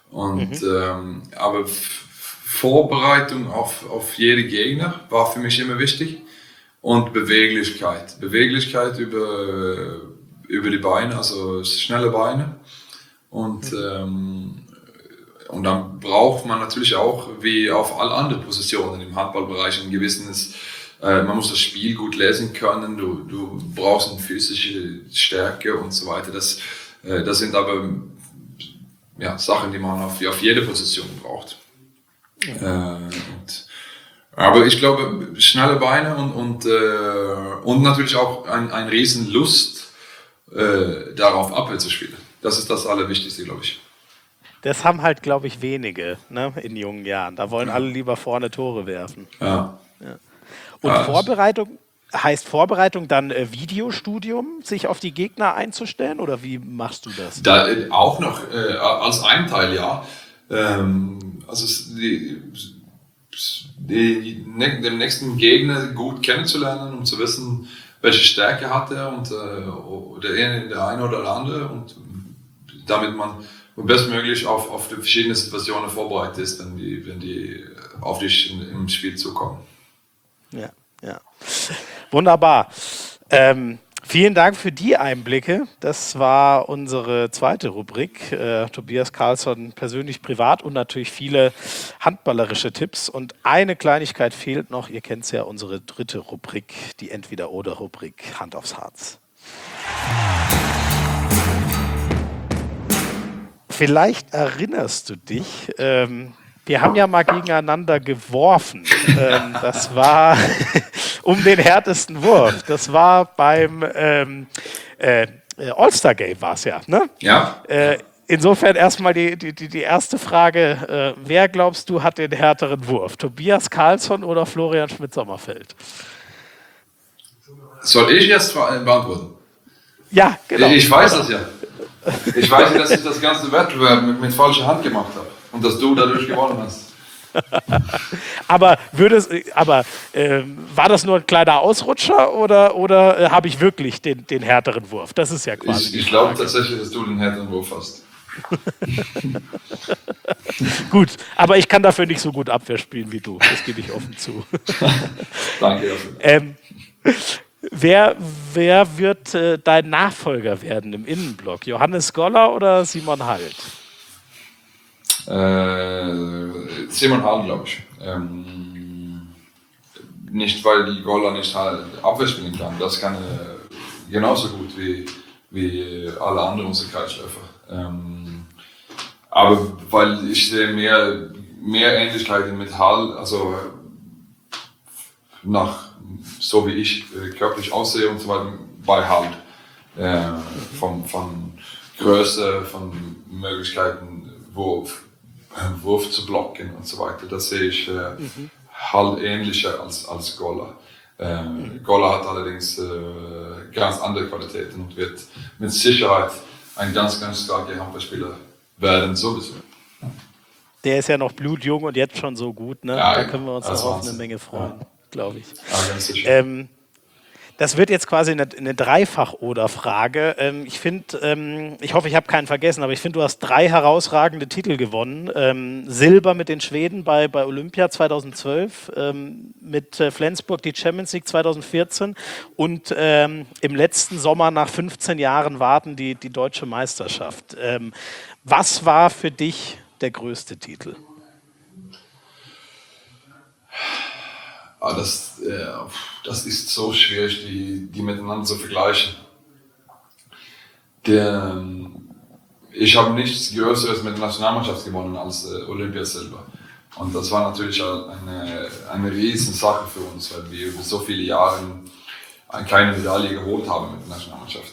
Aber Vorbereitung auf jede Gegner war für mich immer wichtig. Und Beweglichkeit. Beweglichkeit über die Beine, also schnelle Beine. Und dann braucht man natürlich auch, wie auf alle anderen Positionen im Handballbereich, ein gewisses, man muss das Spiel gut lesen können, du brauchst eine physische Stärke und so weiter. Das sind aber Sachen, die man auf jede Position braucht. Aber ich glaube, schnelle Beine und natürlich auch ein riesen Lust, darauf Abwehr zu spielen. Das ist das Allerwichtigste, glaube ich. Das haben halt, glaube ich, wenige, ne, in jungen Jahren. Da wollen alle lieber vorne Tore werfen. Ja. Und Vorbereitung, heißt Vorbereitung dann Videostudium, sich auf die Gegner einzustellen? Oder wie machst du das? Da auch noch als ein Teil, ja. Also den nächsten Gegner gut kennenzulernen, um zu wissen, welche Stärke hat er und der eine oder der andere, und damit man bestmöglich auf die verschiedenen Situationen vorbereitet ist, wenn die auf dich im Spiel zukommen. Ja. Wunderbar. Vielen Dank für die Einblicke. Das war unsere zweite Rubrik. Tobias Karlsson persönlich, privat und natürlich viele handballerische Tipps. Und eine Kleinigkeit fehlt noch. Ihr kennt es ja, unsere dritte Rubrik, die Entweder-Oder-Rubrik, Hand aufs Harz. Vielleicht erinnerst du dich, wir haben ja mal gegeneinander geworfen. Das war um den härtesten Wurf. Das war beim All-Star-Game war es ja, ne? Ja. Insofern erstmal die erste Frage. Wer glaubst du hat den härteren Wurf? Tobias Karlsson oder Florian Schmidt-Sommerfeld? Soll ich jetzt beantworten? Ja, genau. Ich weiß das ja. Ich weiß, dass ich das ganze Wettbewerb mit falscher Hand gemacht habe und dass du dadurch gewonnen hast. Aber war das nur ein kleiner Ausrutscher oder habe ich wirklich den härteren Wurf? Das ist ja quasi. Ich glaube tatsächlich, dass du den härteren Wurf hast. Gut, aber ich kann dafür nicht so gut Abwehr spielen wie du. Das gebe ich offen zu. Danke dafür. Wer wird dein Nachfolger werden im Innenblock? Johannes Goller oder Simon Halt? Simon Halt, glaube ich. Nicht, weil die Goller nicht halt Abwehr spielen kann. Das kann genauso gut wie alle anderen unsere Kreisläufer. Aber weil ich sehe mehr Ähnlichkeiten mit Hall, also so wie ich körperlich aussehe und so weiter, bei Hall. Von Größe, von Möglichkeiten, Wurf zu blocken und so weiter. Das sehe ich Hall ähnlicher als Goller. Goller hat allerdings ganz andere Qualitäten und wird mit Sicherheit ein ganz, ganz starker Handballspieler werden, sowieso. Der ist ja noch blutjung und jetzt schon so gut, ne? Ja, da können wir uns auch auf eine Menge freuen, glaube ich. Ja, ganz sicher. Das wird jetzt quasi eine Dreifach-Oder-Frage. Ich hoffe, ich habe keinen vergessen, aber ich finde, du hast 3 herausragende Titel gewonnen. Silber mit den Schweden bei Olympia 2012, mit Flensburg die Champions League 2014 und im letzten Sommer nach 15 Jahren Warten die deutsche Meisterschaft. Was war für dich der größte Titel? Das ist so schwierig, die miteinander zu vergleichen. Ich habe nichts Größeres mit der Nationalmannschaft gewonnen als Olympiasilber. Und das war natürlich eine Riesensache für uns, weil wir über so viele Jahre keine Medaille geholt haben mit der Nationalmannschaft.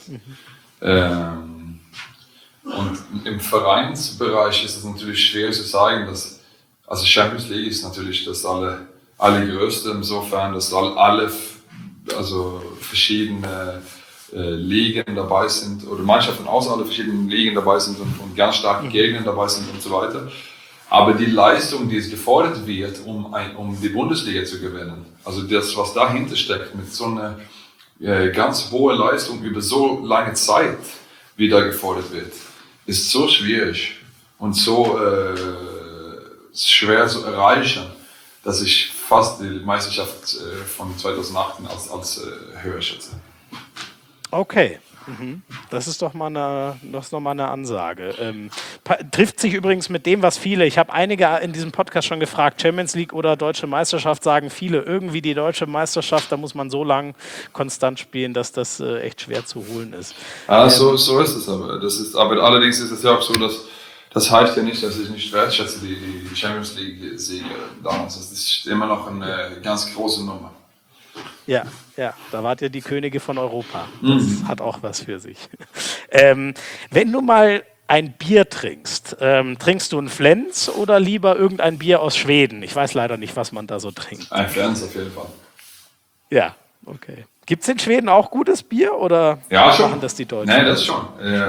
Und im Vereinsbereich ist es natürlich schwer zu sagen, also Champions League ist natürlich das allergrößte, insofern, dass alle verschiedene Ligen dabei sind oder Mannschaften aus alle verschiedenen Ligen dabei sind und ganz starke Gegner dabei sind und so weiter. Aber die Leistung, die es gefordert wird, um die Bundesliga zu gewinnen, also das, was dahinter steckt, mit so einer ganz hohe Leistung über so lange Zeit, wie da gefordert wird, ist so schwierig und so schwer zu erreichen, dass ich fast die Meisterschaft von 2008 als höher schätze. Okay. Das ist doch mal eine Ansage. Trifft sich übrigens mit dem, was viele, ich habe einige in diesem Podcast schon gefragt, Champions League oder Deutsche Meisterschaft, sagen viele, irgendwie die Deutsche Meisterschaft, da muss man so lang konstant spielen, dass das echt schwer zu holen ist. So ist es aber. Aber allerdings ist es ja auch so, dass das heißt ja nicht, dass ich nicht wertschätze die Champions League-Siege damals. Das ist immer noch eine ganz große Nummer. Ja, da wart ihr die Könige von Europa. Das hat auch was für sich. Wenn du mal ein Bier trinkst, trinkst du ein Flens oder lieber irgendein Bier aus Schweden? Ich weiß leider nicht, was man da so trinkt. Ein Flens auf jeden Fall. Ja, okay. Gibt es in Schweden auch gutes Bier oder machen das die Deutschen? Nein, das schon.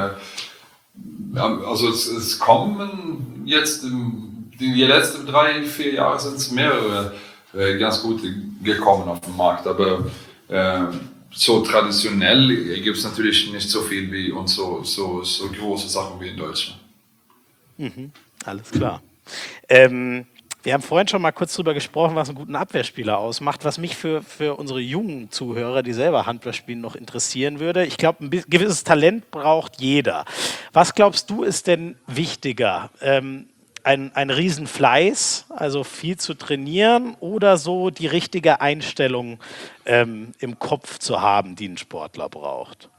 Also es kommen jetzt, die letzten 3-4 Jahre sind es mehrere ganz gute gekommen auf den Markt, aber so traditionell gibt es natürlich nicht so viel wie und so große Sachen wie in Deutschland. Alles klar. Wir haben vorhin schon mal kurz drüber gesprochen, was einen guten Abwehrspieler ausmacht. Was mich für unsere jungen Zuhörer, die selber Handball spielen, noch interessieren würde. Ich glaube, ein gewisses Talent braucht jeder. Was glaubst du, ist denn wichtiger? Ein Riesenfleiß, also viel zu trainieren oder so die richtige Einstellung im Kopf zu haben, die ein Sportler braucht?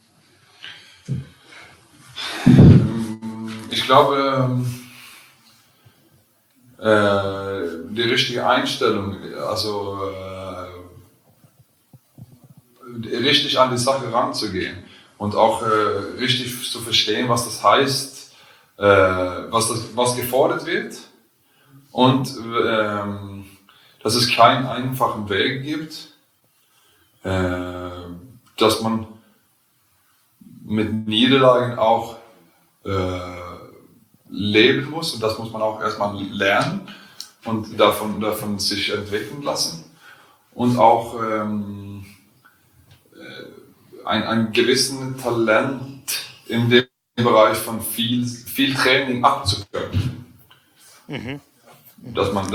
Ich glaube, die richtige Einstellung, also richtig an die Sache ranzugehen und auch richtig zu verstehen, was das heißt, was gefordert wird und dass es keinen einfachen Weg gibt, dass man mit Niederlagen auch leben muss und das muss man auch erstmal lernen und davon sich entwickeln lassen und auch ein gewissen Talent in dem Bereich von viel Training abzukönnen. Dass man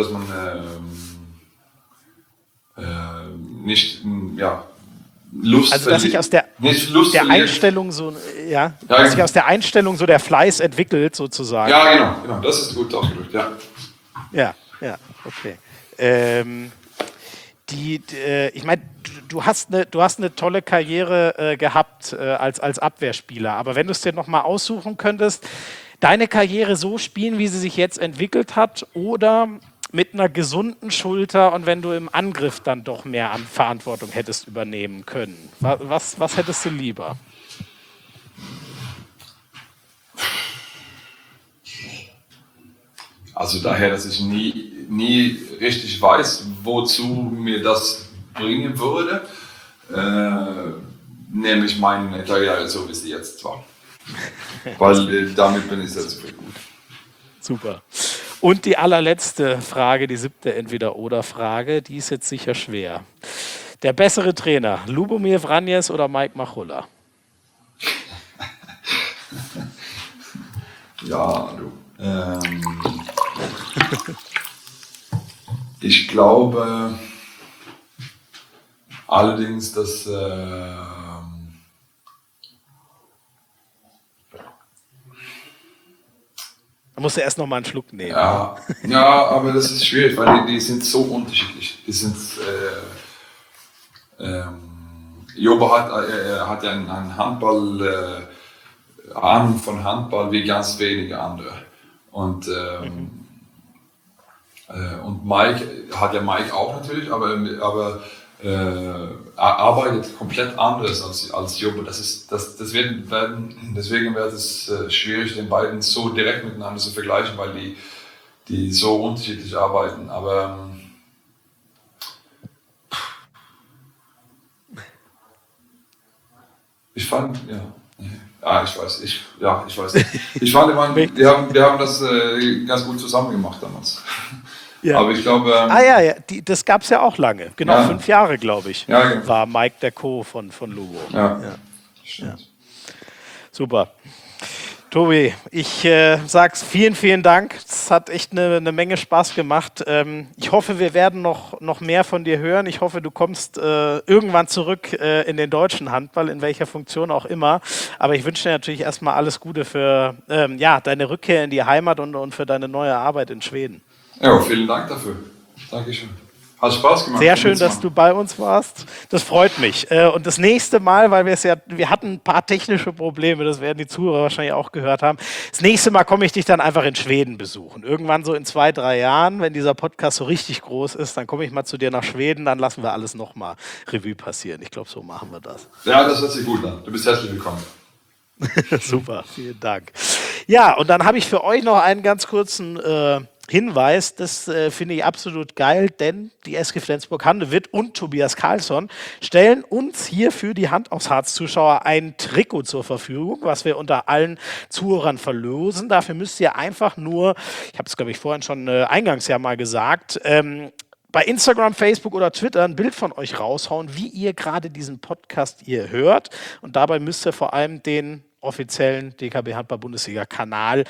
nicht Lust also dass sich aus der Einstellung so dass sich aus der Einstellung so der Fleiß entwickelt sozusagen. Ja, genau, das ist gut ausgedrückt, ja. Ja, okay. Ich meine, du hast eine tolle Karriere gehabt als Abwehrspieler, aber wenn du es dir nochmal aussuchen könntest, deine Karriere so spielen, wie sie sich jetzt entwickelt hat oder mit einer gesunden Schulter und wenn du im Angriff dann doch mehr an Verantwortung hättest übernehmen können. Was hättest du lieber? Also daher, dass ich nie richtig weiß, wozu mir das bringen würde, nehme ich meine Karriere so, wie sie jetzt war. Weil damit bin ich sehr zufrieden. Super. Und die allerletzte Frage, die 7. Entweder-Oder-Frage, die ist jetzt sicher schwer. Der bessere Trainer, Lubomir Vranjes oder Mike Machulla? Ja, du. Ich glaube allerdings, dass Da musst du erst noch mal einen Schluck nehmen. ja, aber das ist schwierig, weil die sind so unterschiedlich. Die sind Jobo hat ja einen Handball Ahnung von Handball wie ganz wenige andere. Und Mike hat ja Mike auch natürlich, aber arbeitet komplett anders als Jobo. Deswegen wird es schwierig, den beiden so direkt miteinander zu vergleichen, weil die so unterschiedlich arbeiten. Aber ich fand, ich weiß nicht. Ich fand, die haben das ganz gut zusammen gemacht damals. Ja. Aber ich glaube. Das gab es ja auch lange. Genau, 5 Jahre, glaube ich. Ja, genau. War Mike der Co. von Lubo. Ja. Stimmt. Super. Tobi, ich sag's vielen, vielen Dank. Es hat echt eine Menge Spaß gemacht. Ich hoffe, wir werden noch mehr von dir hören. Ich hoffe, du kommst irgendwann zurück in den deutschen Handball, in welcher Funktion auch immer. Aber ich wünsche dir natürlich erstmal alles Gute für deine Rückkehr in die Heimat und für deine neue Arbeit in Schweden. Ja, vielen Dank dafür. Dankeschön. Hat Spaß gemacht. Sehr schön, dass du bei uns warst. Das freut mich. Und das nächste Mal, weil wir hatten ein paar technische Probleme, das werden die Zuhörer wahrscheinlich auch gehört haben. Das nächste Mal komme ich dich dann einfach in Schweden besuchen. Irgendwann so in 2, 3 Jahren, wenn dieser Podcast so richtig groß ist, dann komme ich mal zu dir nach Schweden, dann lassen wir alles nochmal Revue passieren. Ich glaube, so machen wir das. Ja, das hört sich gut an. Du bist herzlich willkommen. Super, vielen Dank. Ja, und dann habe ich für euch noch einen ganz kurzen Hinweis, das finde ich absolut geil, denn die SG Flensburg-Handewitt und Tobias Karlsson stellen uns hier für die Hand aufs Harz-Zuschauer ein Trikot zur Verfügung, was wir unter allen Zuhörern verlosen. Dafür müsst ihr einfach nur, ich habe es glaube ich vorhin schon eingangs ja mal gesagt, bei Instagram, Facebook oder Twitter ein Bild von euch raushauen, wie ihr gerade diesen Podcast hier hört. Und dabei müsst ihr vor allem den offiziellen DKB Handball Bundesliga Kanal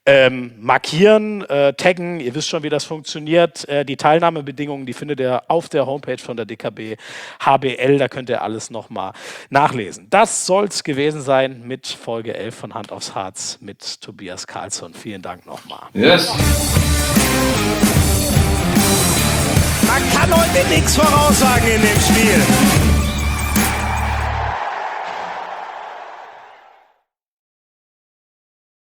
markieren, taggen. Ihr wisst schon, wie das funktioniert. Die Teilnahmebedingungen, die findet ihr auf der Homepage von der DKB HBL. Da könnt ihr alles nochmal nachlesen. Das soll es gewesen sein mit Folge 11 von Hand aufs Harz mit Tobias Karlsson. Vielen Dank nochmal. Yes. Man kann heute nichts voraussagen in dem Spiel.